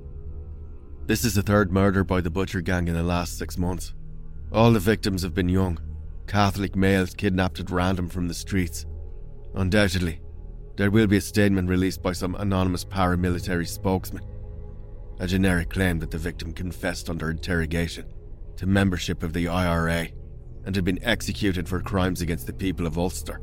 This is the third murder by the Butcher gang in the last 6 months. All the victims have been young, Catholic males kidnapped at random from the streets. Undoubtedly, there will be a statement released by some anonymous paramilitary spokesman, a generic claim that the victim confessed under interrogation to membership of the IRA and had been executed for crimes against the people of Ulster.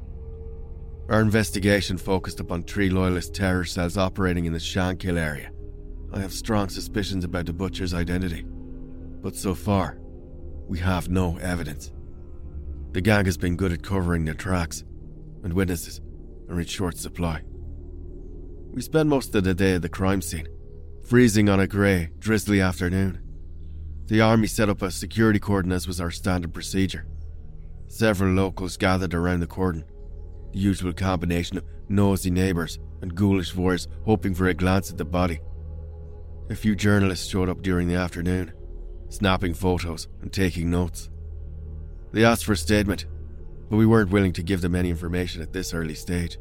Our investigation focused upon 3 loyalist terror cells operating in the Shankill area. I have strong suspicions about the butcher's identity, but so far, we have no evidence. The gang has been good at covering their tracks, and witnesses are in short supply. We spent most of the day at the crime scene, freezing on a grey, drizzly afternoon. The army set up a security cordon as was our standard procedure. Several locals gathered around the cordon, the usual combination of nosy neighbours and ghoulish voyeurs hoping for a glance at the body. A few journalists showed up during the afternoon, snapping photos and taking notes. They asked for a statement, but we weren't willing to give them any information at this early stage.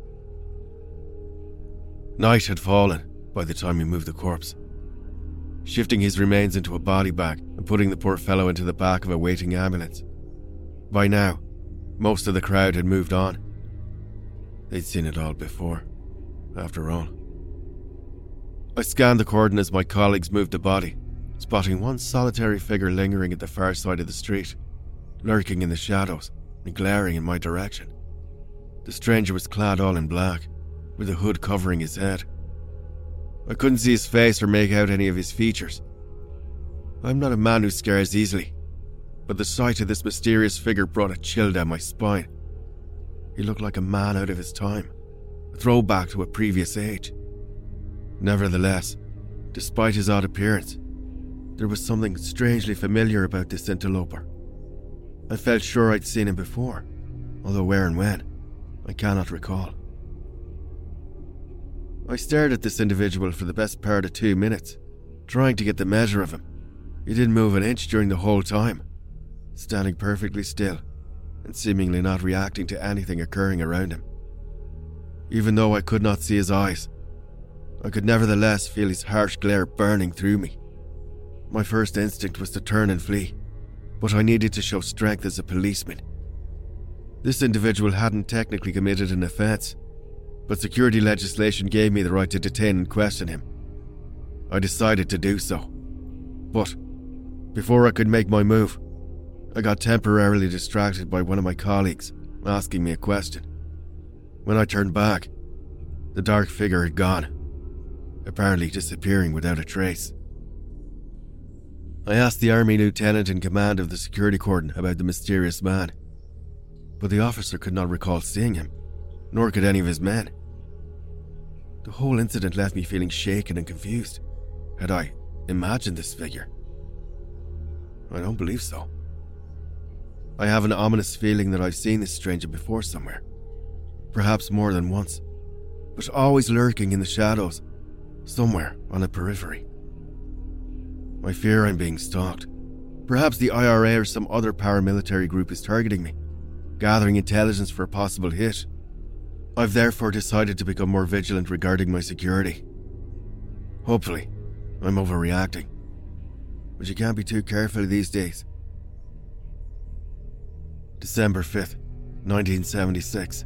Night had fallen by the time we moved the corpse, shifting his remains into a body bag and putting the poor fellow into the back of a waiting ambulance. By now, most of the crowd had moved on. They'd seen it all before, after all. I scanned the cordon as my colleagues moved the body, spotting one solitary figure lingering at the far side of the street, lurking in the shadows and glaring in my direction. The stranger was clad all in black, with a hood covering his head. I couldn't see his face or make out any of his features. I'm not a man who scares easily, but the sight of this mysterious figure brought a chill down my spine. He looked like a man out of his time, a throwback to a previous age. Nevertheless, despite his odd appearance, there was something strangely familiar about this interloper. I felt sure I'd seen him before, although where and when, I cannot recall. I stared at this individual for the best part of 2 minutes, trying to get the measure of him. He didn't move an inch during the whole time, standing perfectly still and seemingly not reacting to anything occurring around him. Even though I could not see his eyes, I could nevertheless feel his harsh glare burning through me. My first instinct was to turn and flee, but I needed to show strength as a policeman. This individual hadn't technically committed an offence, but security legislation gave me the right to detain and question him. I decided to do so. But before I could make my move, I got temporarily distracted by one of my colleagues asking me a question. When I turned back, the dark figure had gone, apparently disappearing without a trace. I asked the army lieutenant in command of the security cordon about the mysterious man, but the officer could not recall seeing him, nor could any of his men. The whole incident left me feeling shaken and confused. Had I imagined this figure? I don't believe so. I have an ominous feeling that I've seen this stranger before somewhere, perhaps more than once, but always lurking in the shadows, somewhere on a periphery. I fear I'm being stalked. Perhaps the IRA or some other paramilitary group is targeting me, gathering intelligence for a possible hit. I've therefore decided to become more vigilant regarding my security. Hopefully, I'm overreacting, but you can't be too careful these days. December 5th, 1976.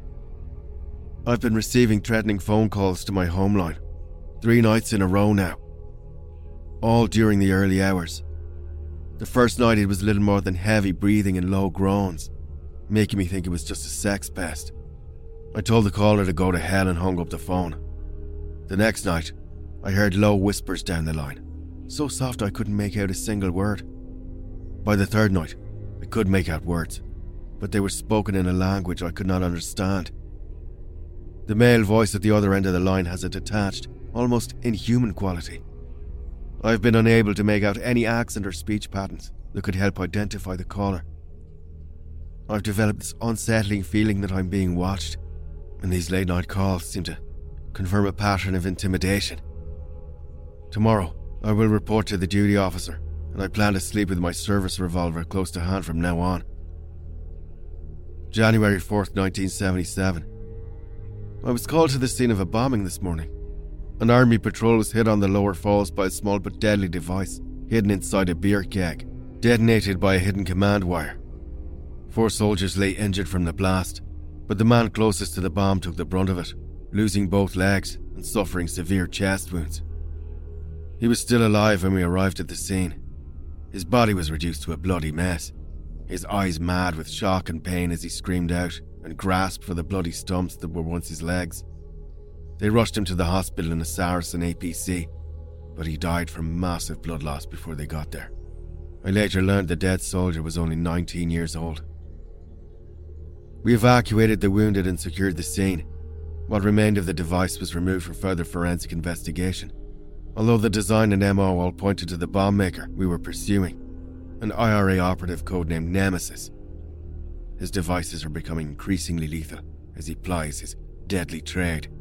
I've been receiving threatening phone calls to my home line, 3 nights in a row now, all during the early hours. The first night it was little more than heavy breathing and low groans, making me think it was just a sex pest. I told the caller to go to hell and hung up the phone. The next night, I heard low whispers down the line, so soft I couldn't make out a single word. By the third night, I could make out words, but they were spoken in a language I could not understand. The male voice at the other end of the line has a detached, almost inhuman quality. I've been unable to make out any accent or speech patterns that could help identify the caller. I've developed this unsettling feeling that I'm being watched, and these late-night calls seem to confirm a pattern of intimidation. Tomorrow, I will report to the duty officer, and I plan to sleep with my service revolver close to hand from now on. January 4th, 1977. I was called to the scene of a bombing this morning. An army patrol was hit on the lower falls by a small but deadly device hidden inside a beer keg, detonated by a hidden command wire. 4 soldiers lay injured from the blast, but the man closest to the bomb took the brunt of it, losing both legs and suffering severe chest wounds. He was still alive when we arrived at the scene. His body was reduced to a bloody mess, his eyes mad with shock and pain as he screamed out and grasped for the bloody stumps that were once his legs. They rushed him to the hospital in a Saracen APC, but he died from massive blood loss before they got there. I later learned the dead soldier was only 19 years old. We evacuated the wounded and secured the scene. What remained of the device was removed for further forensic investigation. Although the design and MO all pointed to the bomb maker we were pursuing, an IRA operative codenamed Nemesis. His devices are becoming increasingly lethal as he plies his deadly trade.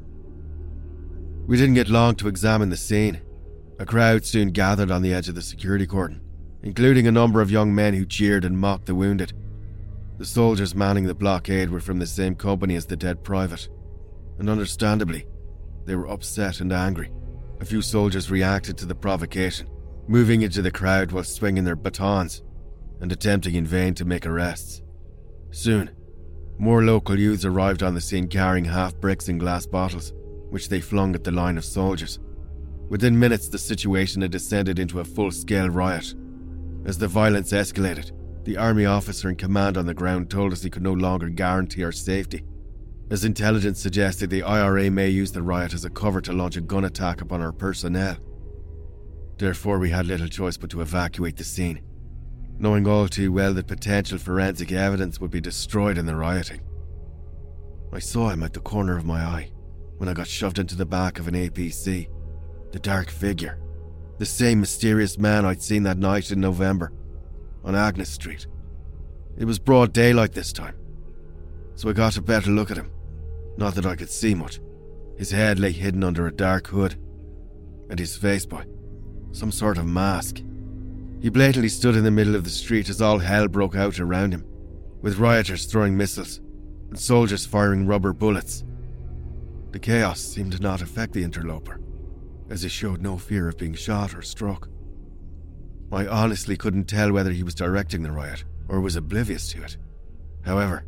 We didn't get long to examine the scene. A crowd soon gathered on the edge of the security cordon, including a number of young men who cheered and mocked the wounded. The soldiers manning the blockade were from the same company as the dead private, and understandably, they were upset and angry. A few soldiers reacted to the provocation, moving into the crowd while swinging their batons and attempting in vain to make arrests. Soon, more local youths arrived on the scene carrying half-bricks and glass bottles, which they flung at the line of soldiers. Within minutes, the situation had descended into a full-scale riot. As the violence escalated, the army officer in command on the ground told us he could no longer guarantee our safety, as intelligence suggested the IRA may use the riot as a cover to launch a gun attack upon our personnel. Therefore, we had little choice but to evacuate the scene, knowing all too well that potential forensic evidence would be destroyed in the rioting. I saw him at the corner of my eye when I got shoved into the back of an APC. The dark figure, the same mysterious man I'd seen that night in November on Agnes Street. It was broad daylight this time, so I got a better look at him. Not that I could see much. His head lay hidden under a dark hood, and his face by some sort of mask. He blatantly stood in the middle of the street as all hell broke out around him, with rioters throwing missiles and soldiers firing rubber bullets. The chaos seemed to not affect the interloper, as he showed no fear of being shot or struck. I honestly couldn't tell whether he was directing the riot or was oblivious to it. However,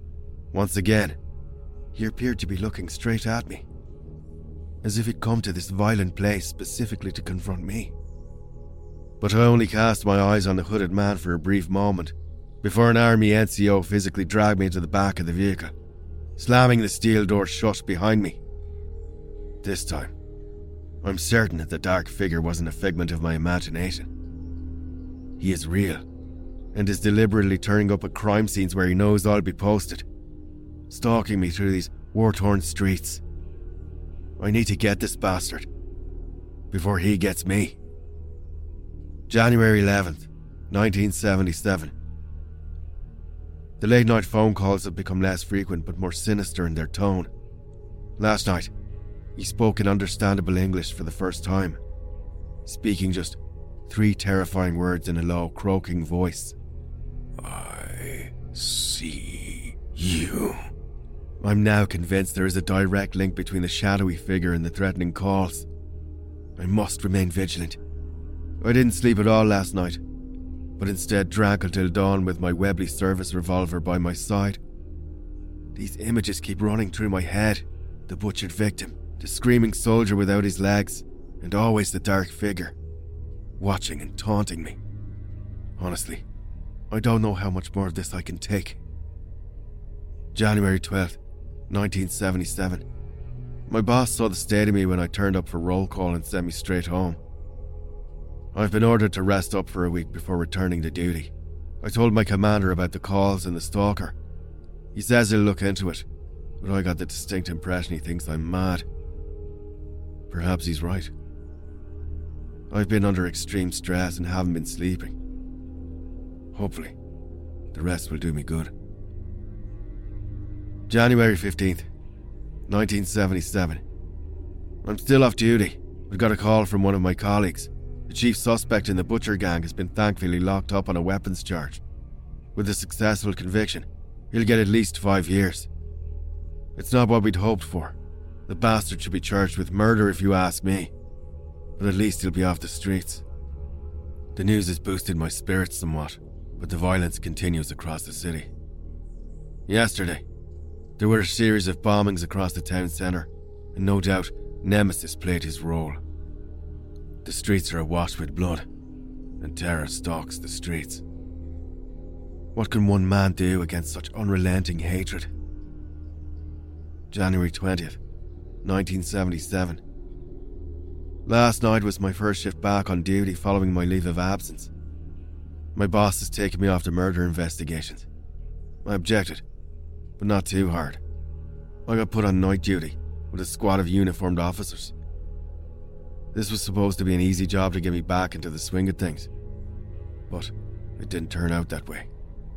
Once again, he appeared to be looking straight at me, as if he'd come to this violent place specifically to confront me. But I only cast my eyes on the hooded man for a brief moment before an army NCO physically dragged me into the back of the vehicle, slamming the steel door shut behind me. This time, I'm certain that the dark figure wasn't a figment of my imagination. He is real, and is deliberately turning up at crime scenes where he knows I'll be posted, stalking me through these war-torn streets. I need to get this bastard before he gets me. January 11th, 1977. The late-night phone calls have become less frequent but more sinister in their tone. Last night, he spoke in understandable English for the first time, speaking just 3 terrifying words in a low, croaking voice. I see you. I'm now convinced there is a direct link between the shadowy figure and the threatening calls. I must remain vigilant. I didn't sleep at all last night, but instead drank until dawn with my Webley service revolver by my side. These images keep running through my head. The butchered victim, the screaming soldier without his legs, and always the dark figure, watching and taunting me. Honestly, I don't know how much more of this I can take. January 12th, 1977. My boss saw the state of me when I turned up for roll call and sent me straight home. I've been ordered to rest up for a week before returning to duty. I told my commander about the calls and the stalker. He says he'll look into it, but I got the distinct impression he thinks I'm mad. Perhaps he's right. I've been under extreme stress and haven't been sleeping. Hopefully, the rest will do me good. January 15th, 1977. I'm still off duty, but got a call from one of my colleagues. The chief suspect in the butcher gang has been thankfully locked up on a weapons charge. With a successful conviction, he'll get at least 5 years. It's not what we'd hoped for. The bastard should be charged with murder if you ask me, but at least he'll be off the streets. The news has boosted my spirits somewhat, but the violence continues across the city. Yesterday, there were a series of bombings across the town centre, and no doubt Nemesis played his role. The streets are awash with blood, and terror stalks the streets. What can one man do against such unrelenting hatred? January 20th, 1977. Last night was my first shift back on duty following my leave of absence. My boss has taken me off the murder investigations. I objected, but not too hard. I got put on night duty with a squad of uniformed officers. This was supposed to be an easy job to get me back into the swing of things, but it didn't turn out that way.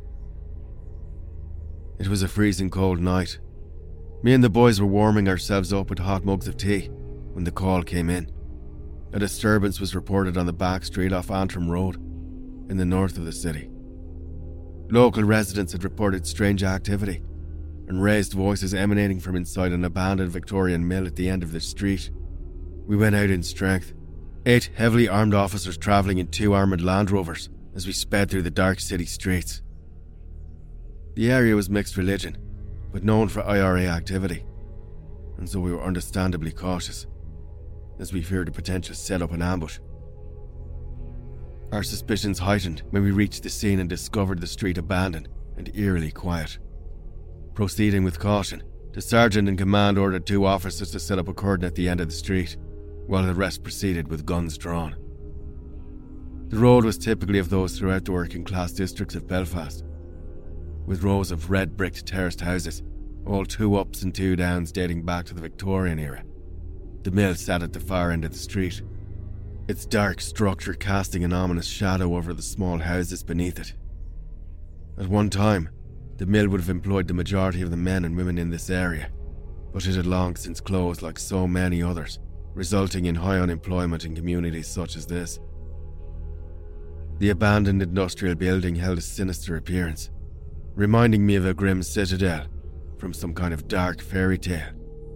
It was a freezing cold night. Me and the boys were warming ourselves up with hot mugs of tea when the call came in. A disturbance was reported on the back street off Antrim Road, in the north of the city. Local residents had reported strange activity and raised voices emanating from inside an abandoned Victorian mill at the end of the street. We went out in strength, 8 heavily armed officers travelling in 2 armoured Land Rovers as we sped through the dark city streets. The area was mixed religion, but known for IRA activity, and so we were understandably cautious, as we feared a potential set-up and ambush. Our suspicions heightened when we reached the scene and discovered the street abandoned and eerily quiet. Proceeding with caution, the sergeant in command ordered 2 officers to set up a cordon at the end of the street, while the rest proceeded with guns drawn. The road was typically of those throughout the working-class districts of Belfast, with rows of red-bricked terraced houses, all 2 ups and 2 downs dating back to the Victorian era. The mill sat at the far end of the street, its dark structure casting an ominous shadow over the small houses beneath it. At one time, the mill would have employed the majority of the men and women in this area, but it had long since closed like so many others, resulting in high unemployment in communities such as this. The abandoned industrial building held a sinister appearance, reminding me of a grim citadel from some kind of dark fairy tale.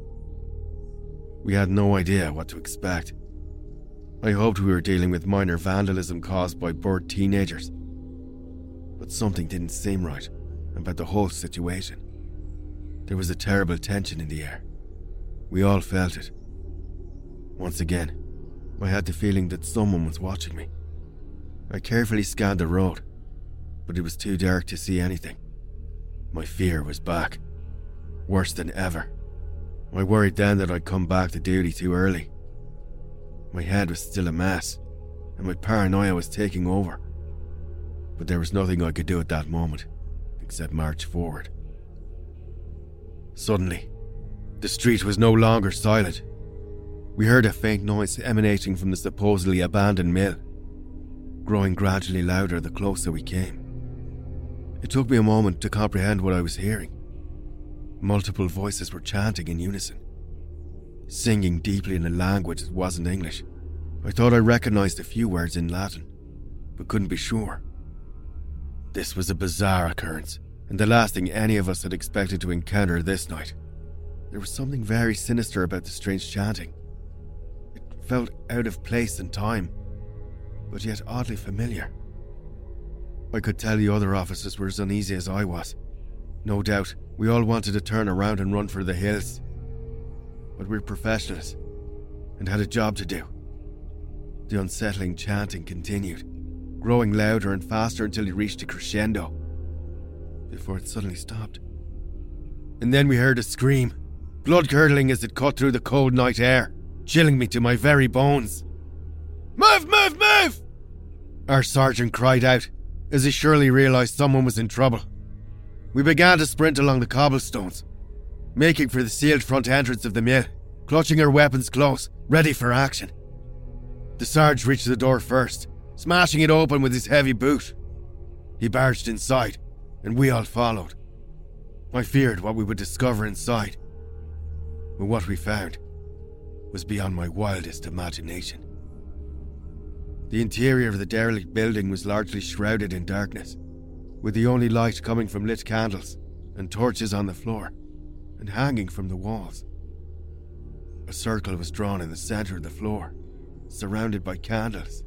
We had no idea what to expect. I hoped we were dealing with minor vandalism caused by bored teenagers, but something didn't seem right about the whole situation. There was a terrible tension in the air. We all felt it. Once again, I had the feeling that someone was watching me. I carefully scanned the road, but it was too dark to see anything. My fear was back, worse than ever. I worried then that I'd come back to duty too early. My head was still a mess, and my paranoia was taking over. But there was nothing I could do at that moment, except march forward. Suddenly, the street was no longer silent. We heard a faint noise emanating from the supposedly abandoned mill, growing gradually louder the closer we came. It took me a moment to comprehend what I was hearing. Multiple voices were chanting in unison, singing deeply in a language that wasn't English. I thought I recognized a few words in Latin, but couldn't be sure. This was a bizarre occurrence, and the last thing any of us had expected to encounter this night. There was something very sinister about the strange chanting. It felt out of place and time, but yet oddly familiar. I could tell the other officers were as uneasy as I was. No doubt, we all wanted to turn around and run for the hills. But we're professionals, and had a job to do. The unsettling chanting continued, growing louder and faster until it reached a crescendo, before it suddenly stopped. And then we heard a scream, blood-curdling as it cut through the cold night air, chilling me to my very bones. "Move, move, move!" our sergeant cried out, as he surely realised someone was in trouble. We began to sprint along the cobblestones, making for the sealed front entrance of the mill, clutching our weapons close, ready for action. The Sarge reached the door first, smashing it open with his heavy boot. He barged inside, and we all followed. I feared what we would discover inside, but what we found was beyond my wildest imagination. The interior of the derelict building was largely shrouded in darkness, with the only light coming from lit candles and torches on the floor and hanging from the walls. A circle was drawn in the centre of the floor, surrounded by candles.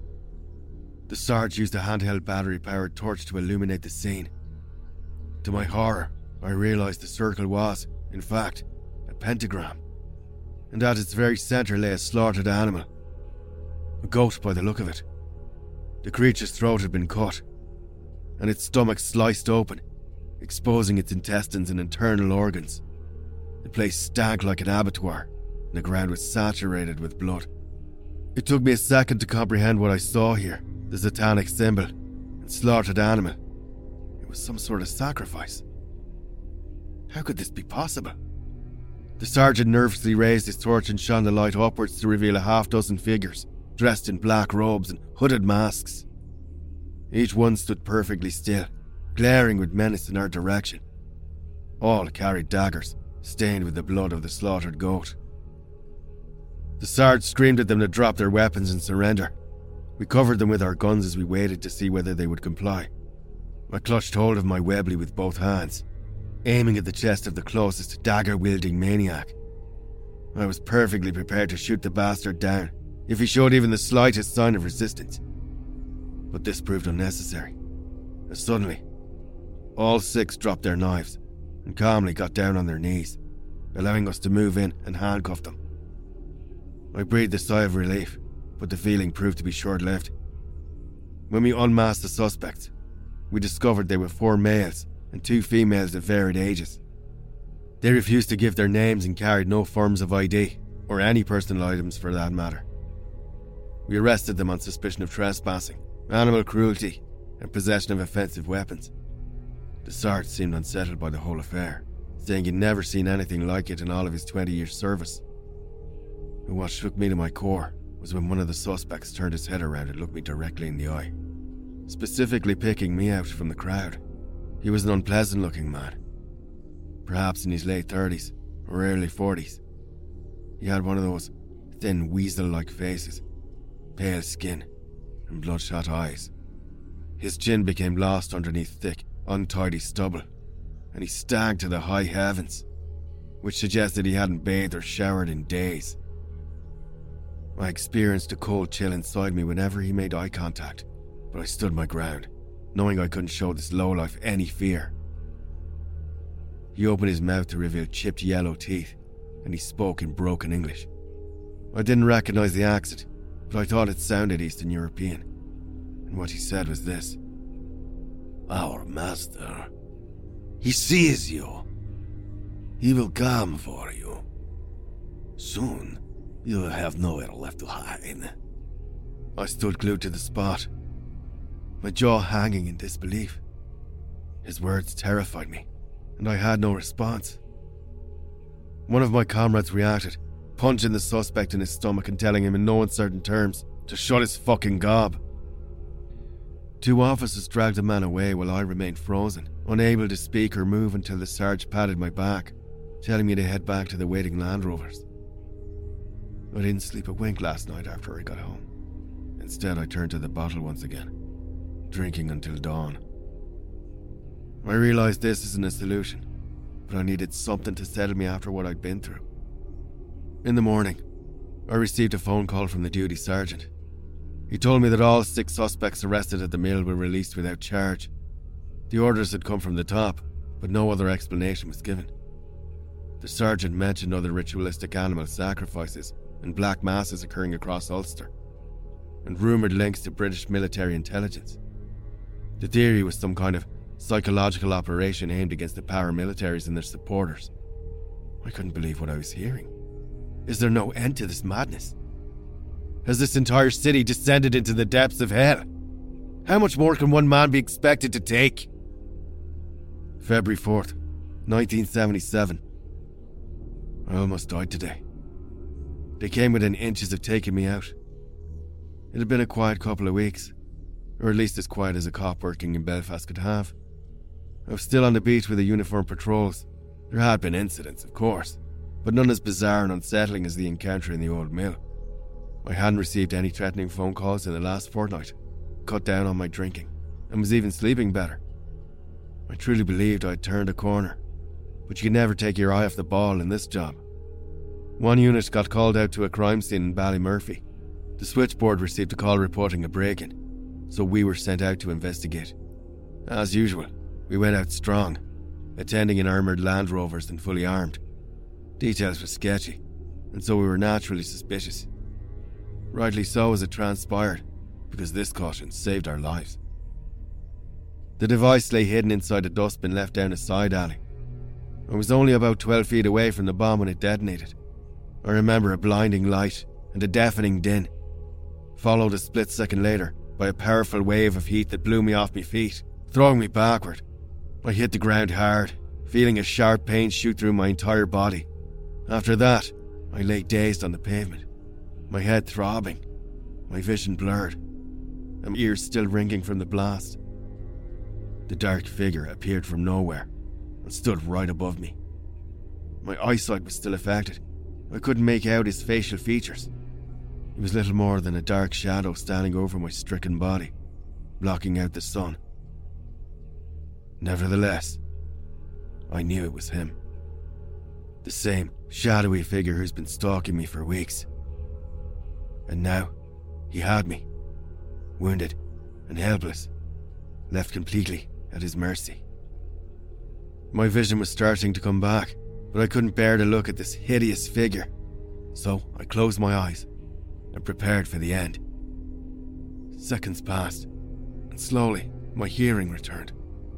The Sarge used a handheld battery-powered torch to illuminate the scene. To my horror, I realised the circle was, in fact, a pentagram, and at its very centre lay a slaughtered animal. A goat by the look of it. The creature's throat had been cut, and its stomach sliced open, exposing its intestines and internal organs. The place stank like an abattoir, and the ground was saturated with blood. It took me a second to comprehend what I saw here, the satanic symbol and slaughtered animal. It was some sort of sacrifice. How could this be possible? The sergeant nervously raised his torch and shone the light upwards to reveal a half-dozen figures, dressed in black robes and hooded masks. Each one stood perfectly still, glaring with menace in our direction. All carried daggers, stained with the blood of the slaughtered goat. The Sarge screamed at them to drop their weapons and surrender. We covered them with our guns as we waited to see whether they would comply. I clutched hold of my Webley with both hands, aiming at the chest of the closest dagger-wielding maniac. I was perfectly prepared to shoot the bastard down if he showed even the slightest sign of resistance. But this proved unnecessary, as suddenly, all six dropped their knives and calmly got down on their knees, allowing us to move in and handcuff them. I breathed a sigh of relief, but the feeling proved to be short-lived. When we unmasked the suspects, we discovered they were 4 males and 2 females of varied ages. They refused to give their names and carried no forms of ID, or any personal items for that matter. We arrested them on suspicion of trespassing, animal cruelty, and possession of offensive weapons. The Sarge seemed unsettled by the whole affair, saying he'd never seen anything like it in all of his 20 years service. And what shook me to my core was when one of the suspects turned his head around and looked me directly in the eye, specifically picking me out from the crowd. He was an unpleasant-looking man, perhaps in his late 30s or early 40s. He had one of those thin, weasel-like faces, pale skin, and bloodshot eyes. His chin became lost underneath thick, untidy stubble, and he stank to the high heavens, which suggested he hadn't bathed or showered in days. I experienced a cold chill inside me whenever he made eye contact, but I stood my ground, knowing I couldn't show this lowlife any fear. He opened his mouth to reveal chipped yellow teeth, and he spoke in broken English. I didn't recognize the accent, but I thought it sounded Eastern European. And what he said was this: "Our master, he sees you. He will come for you. Soon, you will have nowhere left to hide." I stood glued to the spot, my jaw hanging in disbelief. His words terrified me, and I had no response. One of my comrades reacted, punching the suspect in his stomach and telling him in no uncertain terms to shut his fucking gob. 2 officers dragged the man away while I remained frozen, unable to speak or move until the Sarge patted my back, telling me to head back to the waiting Land Rovers. I didn't sleep a wink last night after I got home. Instead, I turned to the bottle once again, drinking until dawn. I realized this isn't a solution, but I needed something to settle me after what I'd been through. In the morning, I received a phone call from the duty sergeant. He told me that all 6 suspects arrested at the mill were released without charge. The orders had come from the top, but no other explanation was given. The sergeant mentioned other ritualistic animal sacrifices and black masses occurring across Ulster, and rumoured links to British military intelligence. The theory was some kind of psychological operation aimed against the paramilitaries and their supporters. I couldn't believe what I was hearing. Is there no end to this madness? Has this entire city descended into the depths of hell? How much more can one man be expected to take? February 4th, 1977. I almost died today. They came within inches of taking me out. It had been a quiet couple of weeks, or at least as quiet as a cop working in Belfast could have. I was still on the beach with the uniformed patrols. There had been incidents, of course, but none as bizarre and unsettling as the encounter in the old mill. I hadn't received any threatening phone calls in the last fortnight, cut down on my drinking, and was even sleeping better. I truly believed I had turned a corner, but you can never take your eye off the ball in this job. One unit got called out to a crime scene in Ballymurphy. The switchboard received a call reporting a break-in, so we were sent out to investigate. As usual, we went out strong, attending in armoured Land Rovers and fully armed. Details were sketchy, and so we were naturally suspicious. Rightly so as it transpired, because this caution saved our lives. The device lay hidden inside a dustbin left down a side alley. I was only about 12 feet away from the bomb when it detonated. I remember a blinding light and a deafening din, followed a split second later by a powerful wave of heat that blew me off my feet, throwing me backward. I hit the ground hard, feeling a sharp pain shoot through my entire body. After that, I lay dazed on the pavement, my head throbbing, my vision blurred, and my ears still ringing from the blast. The dark figure appeared from nowhere and stood right above me. My eyesight was still affected. I couldn't make out his facial features. He was little more than a dark shadow standing over my stricken body, blocking out the sun. Nevertheless, I knew it was him. The same shadowy figure who's been stalking me for weeks. And now, he had me, wounded and helpless, left completely at his mercy. My vision was starting to come back, but I couldn't bear to look at this hideous figure, so I closed my eyes and prepared for the end. Seconds passed, and slowly my hearing returned.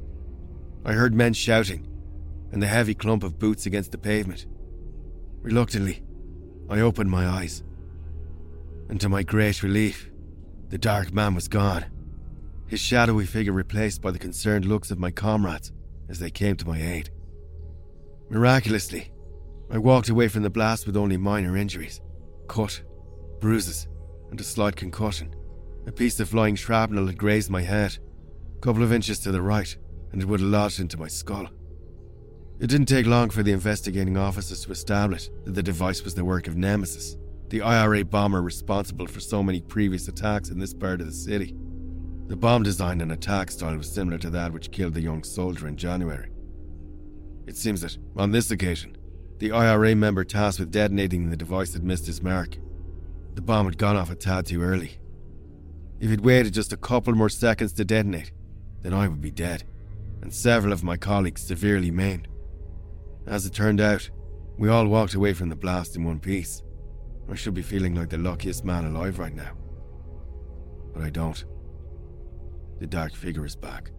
I heard men shouting and the heavy clump of boots against the pavement. Reluctantly, I opened my eyes, and to my great relief, the dark man was gone, his shadowy figure replaced by the concerned looks of my comrades as they came to my aid. Miraculously, I walked away from the blast with only minor injuries, cut, bruises, and a slight concussion. A piece of flying shrapnel had grazed my head, a couple of inches to the right, and it would have lodged into my skull. It didn't take long for the investigating officers to establish that the device was the work of Nemesis, the IRA bomber responsible for so many previous attacks in this part of the city. The bomb design and attack style was similar to that which killed the young soldier in January. It seems that, on this occasion, the IRA member tasked with detonating the device had missed his mark. The bomb had gone off a tad too early. If he'd waited just a couple more seconds to detonate, then I would be dead, and several of my colleagues severely maimed. As it turned out, we all walked away from the blast in one piece. I should be feeling like the luckiest man alive right now. But I don't. The dark figure is back.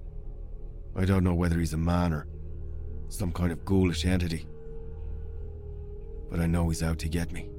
I don't know whether he's a man or some kind of ghoulish entity, but I know he's out to get me.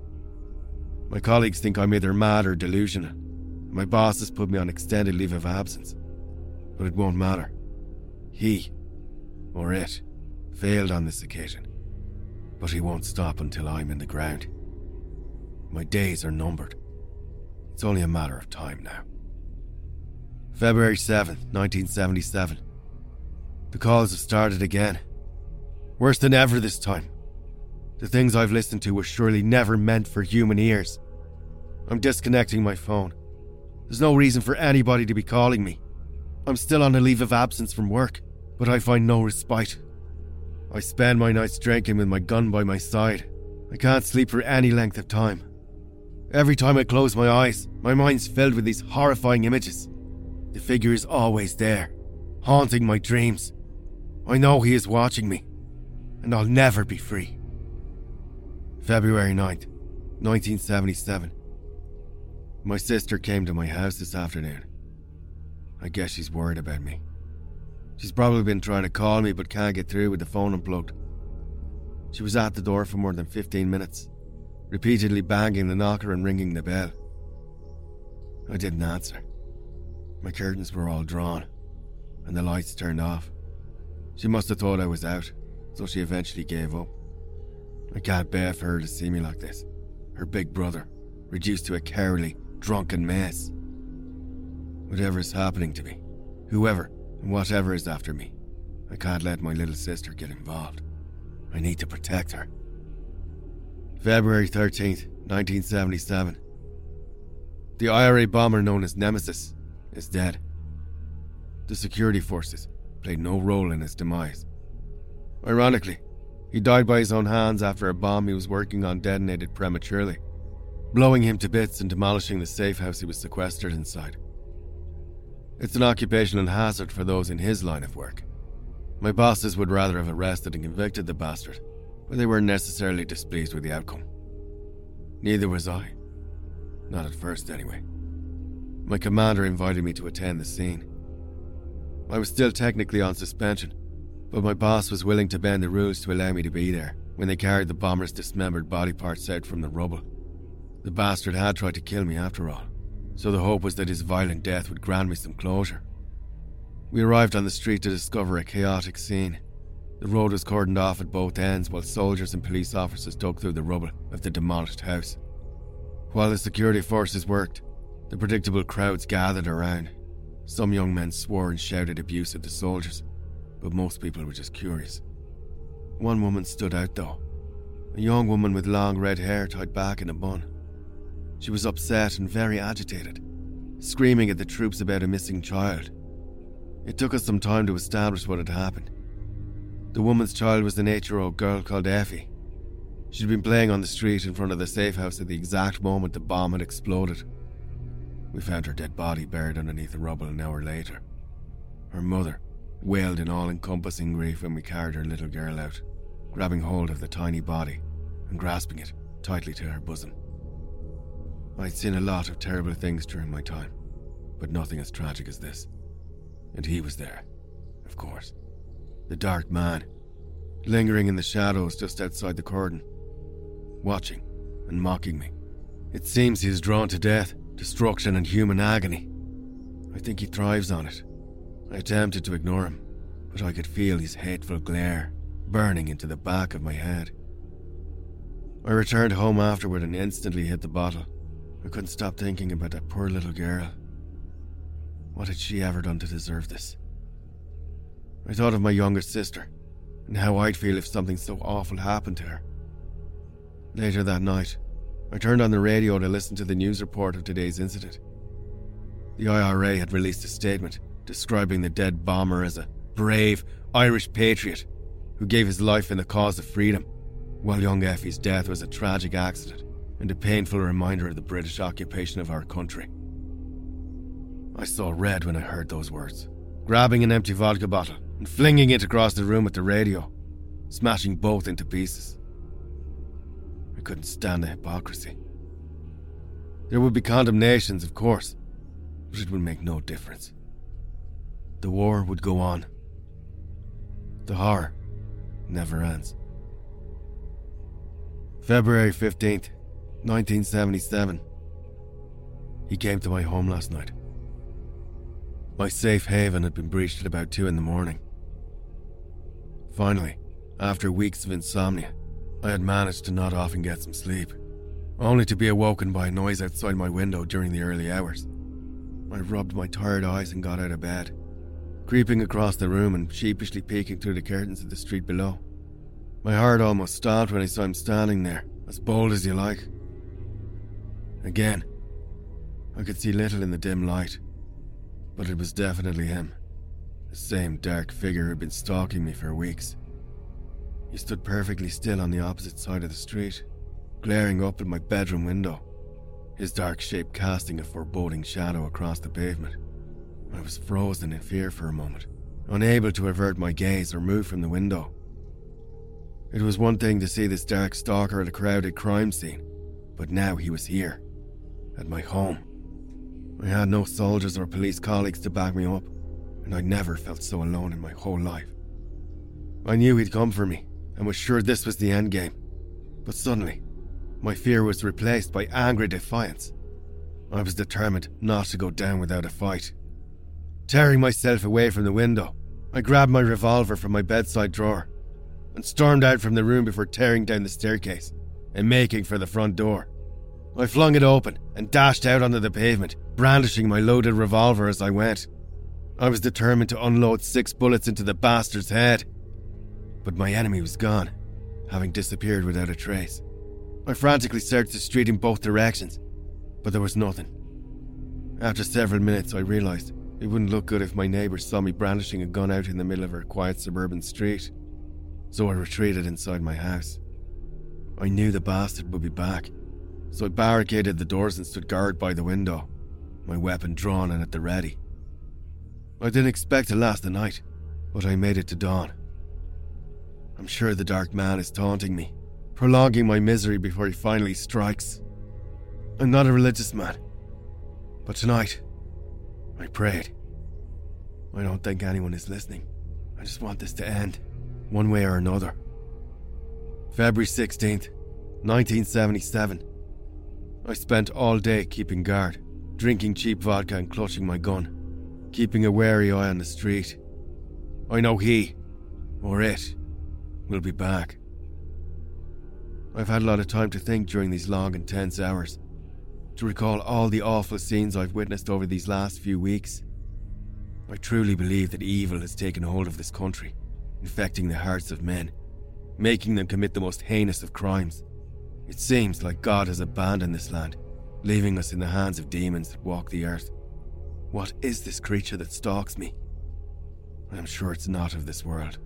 My colleagues think I'm either mad or delusional. My boss has put me on extended leave of absence, but it won't matter. He, or it, failed on this occasion, but he won't stop until I'm in the ground. My days are numbered. It's only a matter of time now. February 7th, 1977. The calls have started again. Worse than ever this time. The things I've listened to were surely never meant for human ears. I'm disconnecting my phone. There's no reason for anybody to be calling me. I'm still on a leave of absence from work, but I find no respite. I spend my nights drinking with my gun by my side. I can't sleep for any length of time. Every time I close my eyes, my mind's filled with these horrifying images. The figure is always there, haunting my dreams. I know he is watching me, and I'll never be free. February 9th, 1977. My sister came to my house this afternoon. I guess she's worried about me. She's probably been trying to call me but can't get through with the phone unplugged. She was at the door for more than 15 minutes, repeatedly banging the knocker and ringing the bell. I didn't answer. My curtains were all drawn, and the lights turned off. She must have thought I was out, so she eventually gave up. I can't bear for her to see me like this, her big brother, reduced to a cowardly, drunken mess. Whatever is happening to me, whoever and whatever is after me, I can't let my little sister get involved. I need to protect her. February 13th, 1977. The IRA bomber known as Nemesis is dead. The security forces played no role in his demise. Ironically, he died by his own hands after a bomb he was working on detonated prematurely, blowing him to bits and demolishing the safe house he was sequestered inside. It's an occupational hazard for those in his line of work. My bosses would rather have arrested and convicted the bastard, but they weren't necessarily displeased with the outcome. Neither was I. Not at first, anyway. My commander invited me to attend the scene. I was still technically on suspension, but my boss was willing to bend the rules to allow me to be there when they carried the bomber's dismembered body parts out from the rubble. The bastard had tried to kill me after all, so the hope was that his violent death would grant me some closure. We arrived on the street to discover a chaotic scene. The road was cordoned off at both ends while soldiers and police officers dug through the rubble of the demolished house. While the security forces worked, the predictable crowds gathered around. Some young men swore and shouted abuse at the soldiers, but most people were just curious. One woman stood out though, a young woman with long red hair tied back in a bun. She was upset and very agitated, screaming at the troops about a missing child. It took us some time to establish what had happened. The woman's child was an 8-year-old girl called Effie. She'd been playing on the street in front of the safe house at the exact moment the bomb had exploded. We found her dead body buried underneath the rubble an hour later. Her mother wailed in all-encompassing grief when we carried her little girl out, grabbing hold of the tiny body and grasping it tightly to her bosom. I'd seen a lot of terrible things during my time, but nothing as tragic as this. And he was there, of course. The dark man, lingering in the shadows just outside the cordon, watching and mocking me. It seems he is drawn to death, destruction and human agony. I think he thrives on it. I attempted to ignore him, but I could feel his hateful glare burning into the back of my head. I returned home afterward and instantly hit the bottle. I couldn't stop thinking about that poor little girl. What had she ever done to deserve this? I thought of my younger sister and how I'd feel if something so awful happened to her. Later that night, I turned on the radio to listen to the news report of today's incident. The IRA had released a statement describing the dead bomber as a brave Irish patriot who gave his life in the cause of freedom, while young Effie's death was a tragic accident and a painful reminder of the British occupation of our country. I saw red when I heard those words, grabbing an empty vodka bottle and flinging it across the room at the radio. smashing both into pieces. I couldn't stand the hypocrisy. There would be condemnations, of course, but it would make no difference. The war would go on. The horror never ends. February 15th, 1977. He came to my home last night. My safe haven had been breached at about 2 a.m. Finally, after weeks of insomnia, I had managed to nod off and get some sleep, only to be awoken by a noise outside my window during the early hours. I rubbed my tired eyes and got out of bed, creeping across the room and sheepishly peeking through the curtains at the street below. My heart almost stopped when I saw him standing there, as bold as you like. Again, I could see little in the dim light, but it was definitely him, the same dark figure who had been stalking me for weeks. He stood perfectly still on the opposite side of the street, glaring up at my bedroom window, his dark shape casting a foreboding shadow across the pavement. I was frozen in fear for a moment, unable to avert my gaze or move from the window. It was one thing to see this dark stalker at a crowded crime scene, but now he was here, at my home. I had no soldiers or police colleagues to back me up, and I never felt so alone in my whole life. I knew he'd come for me, and was sure this was the end game. But suddenly, my fear was replaced by angry defiance. I was determined not to go down without a fight. Tearing myself away from the window, I grabbed my revolver from my bedside drawer and stormed out from the room before tearing down the staircase and making for the front door. I flung it open and dashed out onto the pavement, brandishing my loaded revolver as I went. I was determined to unload 6 bullets into the bastard's head. But my enemy was gone, having disappeared without a trace. I frantically searched the street in both directions, but there was nothing. After several minutes, I realised it wouldn't look good if my neighbours saw me brandishing a gun out in the middle of a quiet suburban street, so I retreated inside my house. I knew the bastard would be back, so I barricaded the doors and stood guard by the window, my weapon drawn and at the ready. I didn't expect to last the night, but I made it to dawn. I'm sure the dark man is taunting me, prolonging my misery before he finally strikes. I'm not a religious man, but tonight, I prayed. I don't think anyone is listening. I just want this to end, one way or another. February 16th, 1977. I spent all day keeping guard, drinking cheap vodka and clutching my gun, keeping a wary eye on the street. I know he, or it, will be back. I've had a lot of time to think during these long and tense hours, to recall all the awful scenes I've witnessed over these last few weeks. I truly believe that evil has taken hold of this country, infecting the hearts of men, making them commit the most heinous of crimes. It seems like God has abandoned this land, leaving us in the hands of demons that walk the earth. What is this creature that stalks me? I am sure it's not of this world.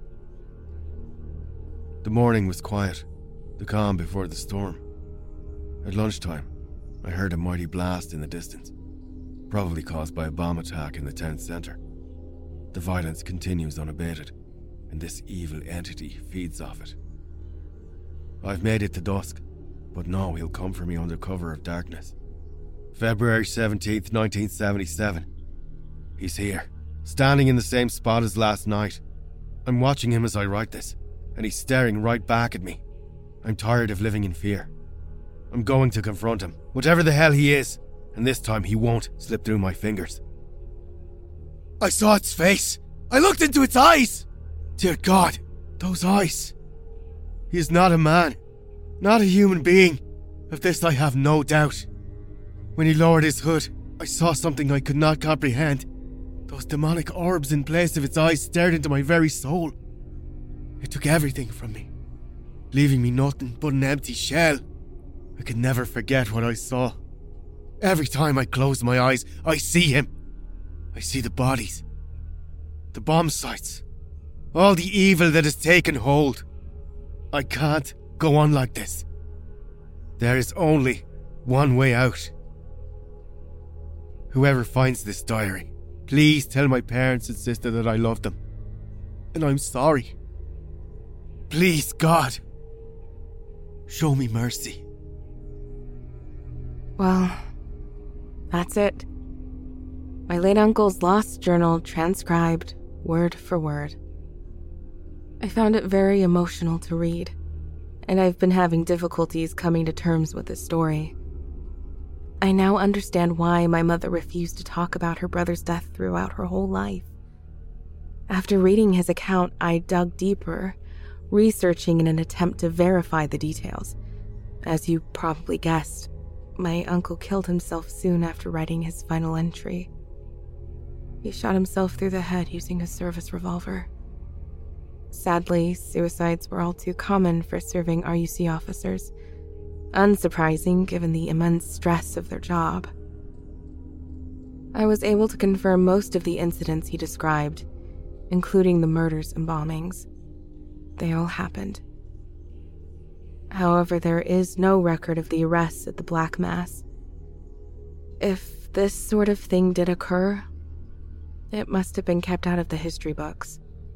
The morning was quiet, the calm before the storm. At lunchtime, I heard a mighty blast in the distance, probably caused by a bomb attack in the town centre. The violence continues unabated, and this evil entity feeds off it. I've made it to dusk, but no, he'll come for me under cover of darkness. February 17th, 1977. He's here, standing in the same spot as last night. I'm watching him as I write this, and he's staring right back at me. I'm tired of living in fear. I'm going to confront him, whatever the hell he is, and this time he won't slip through my fingers. I saw its face. I looked into its eyes. Dear God, those eyes. He is not a man, not a human being. Of this I have no doubt. When he lowered his hood, I saw something I could not comprehend. Those demonic orbs in place of its eyes stared into my very soul. It took everything from me, leaving me nothing but an empty shell. I could never forget what I saw. Every time I close my eyes, I see him. I see the bodies, the bomb sites, all the evil that has taken hold. I can't go on like this. There is only one way out. Whoever finds this diary, please tell my parents and sister that I love them. And I'm sorry. Please, God, show me mercy. Well, that's it. My late uncle's lost journal transcribed word for word. I found it very emotional to read, and I've been having difficulties coming to terms with this story. I now understand why my mother refused to talk about her brother's death throughout her whole life. After reading his account, I dug deeper, researching in an attempt to verify the details. As you probably guessed, my uncle killed himself soon after writing his final entry. He shot himself through the head using a service revolver. Sadly, suicides were all too common for serving RUC officers. Unsurprising given the immense stress of their job. I was able to confirm most of the incidents he described, including the murders and bombings. They all happened. However, there is no record of the arrests at the Black Mass. If this sort of thing did occur, it must have been kept out of the history books.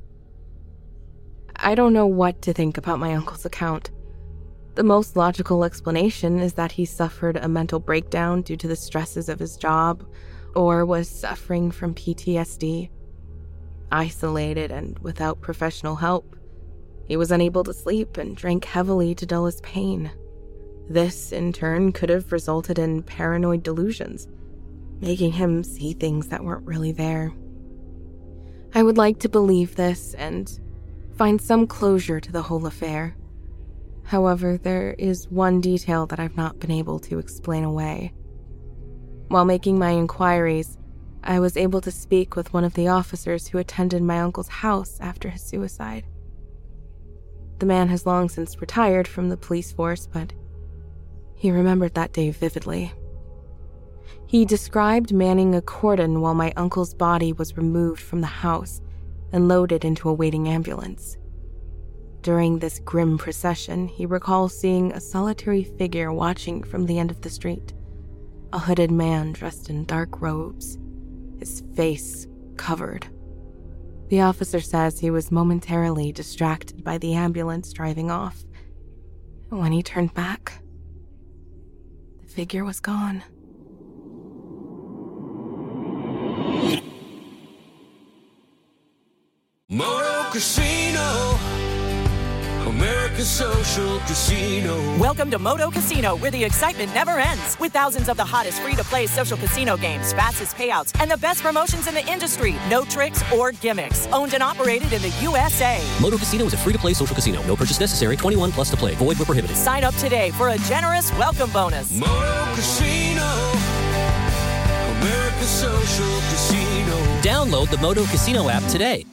I don't know what to think about my uncle's account. The most logical explanation is that he suffered a mental breakdown due to the stresses of his job, or was suffering from PTSD. Isolated and without professional help, he was unable to sleep and drank heavily to dull his pain. This, in turn, could have resulted in paranoid delusions, making him see things that weren't really there. I would like to believe this and find some closure to the whole affair. However, there is one detail that I've not been able to explain away. While making my inquiries, I was able to speak with one of the officers who attended my uncle's house after his suicide. The man has long since retired from the police force, but he remembered that day vividly. He described manning a cordon while my uncle's body was removed from the house and loaded into a waiting ambulance. During this grim procession, he recalls seeing a solitary figure watching from the end of the street, a hooded man dressed in dark robes, his face covered. The officer says he was momentarily distracted by the ambulance driving off, and when he turned back, the figure was gone. Moto Casino, America's social casino. Welcome to Moto Casino, where the excitement never ends. With thousands of the hottest free-to-play social casino games, fastest payouts, and the best promotions in the industry. No tricks or gimmicks. Owned and operated in the USA. Moto Casino is a free-to-play social casino. No purchase necessary. 21 plus to play. Void where prohibited. Sign up today for a generous welcome bonus. Moto Casino, America's social casino. Download the Moto Casino app today.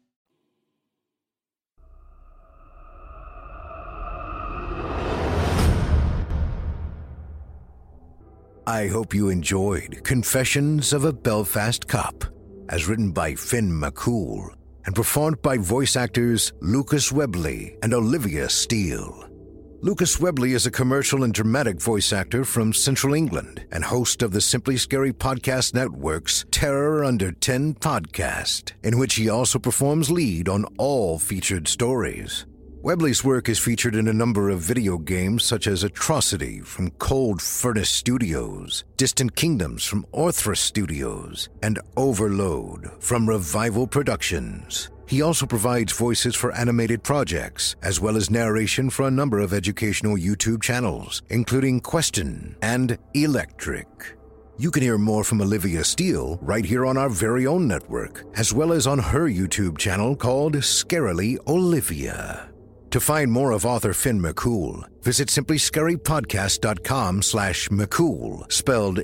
I hope you enjoyed Confessions of a Belfast Cop, as written by Finn McCool and performed by voice actors Lucas Webley and Olivia Steele. Lucas Webley is a commercial and dramatic voice actor from Central England and host of the Simply Scary Podcast Network's Terror Under 10 podcast, in which he also performs lead on all featured stories. Webley's work is featured in a number of video games such as Atrocity from Cold Furnace Studios, Distant Kingdoms from Orthra Studios, and Overload from Revival Productions. He also provides voices for animated projects, as well as narration for a number of educational YouTube channels, including Question and Electric. You can hear more from Olivia Steele right here on our very own network, as well as on her YouTube channel called Scarily Olivia. To find more of author Finn McCool, visit simplyscarypodcast.com/McCool, spelled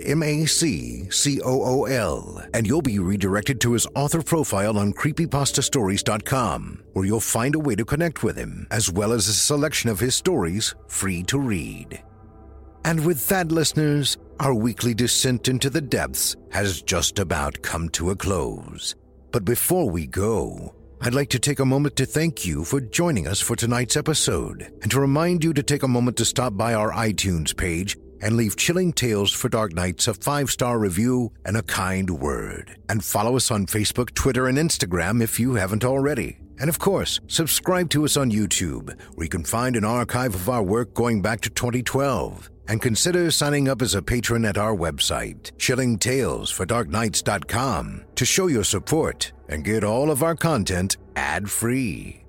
MACCOOL, and you'll be redirected to his author profile on creepypastastories.com, where you'll find a way to connect with him, as well as a selection of his stories free to read. And with that, listeners, our weekly descent into the depths has just about come to a close. But before we go, I'd like to take a moment to thank you for joining us for tonight's episode, and to remind you to take a moment to stop by our iTunes page and leave Chilling Tales for Dark Nights a 5-star review and a kind word. And follow us on Facebook, Twitter, and Instagram if you haven't already. And of course, subscribe to us on YouTube, where you can find an archive of our work going back to 2012. And consider signing up as a patron at our website, chillingtalesfordarknights.com, to show your support and get all of our content ad-free.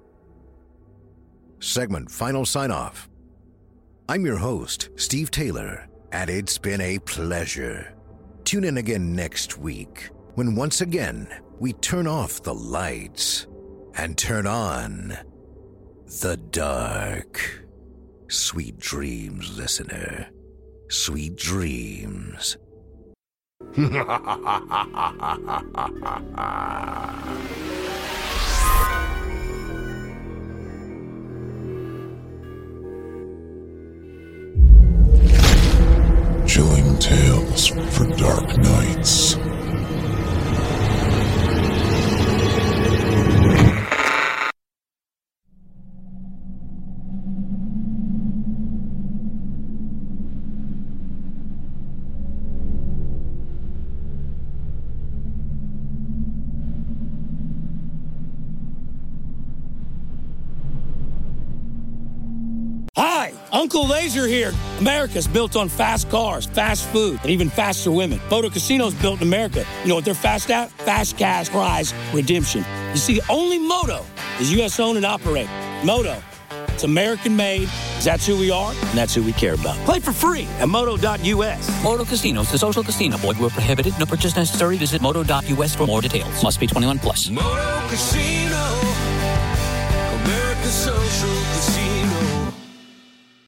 Segment final sign-off. I'm your host, Steve Taylor, and it's been a pleasure. Tune in again next week, when once again we turn off the lights and turn on the dark. Sweet dreams, listener. Sweet dreams. Chilling Tales for Dark Nights. Hi, Uncle Laser here. America's built on fast cars, fast food, and even faster women. Moto Casino's built in America. You know what they're fast at? Fast cash prize redemption. You see, only Moto is U.S. owned and operated. Moto, it's American made, because that's who we are, and that's who we care about. Play for free at moto.us. Moto Casinos, the social casino. Void where prohibited. No purchase necessary. Visit moto.us for more details. Must be 21 plus. Moto Casino.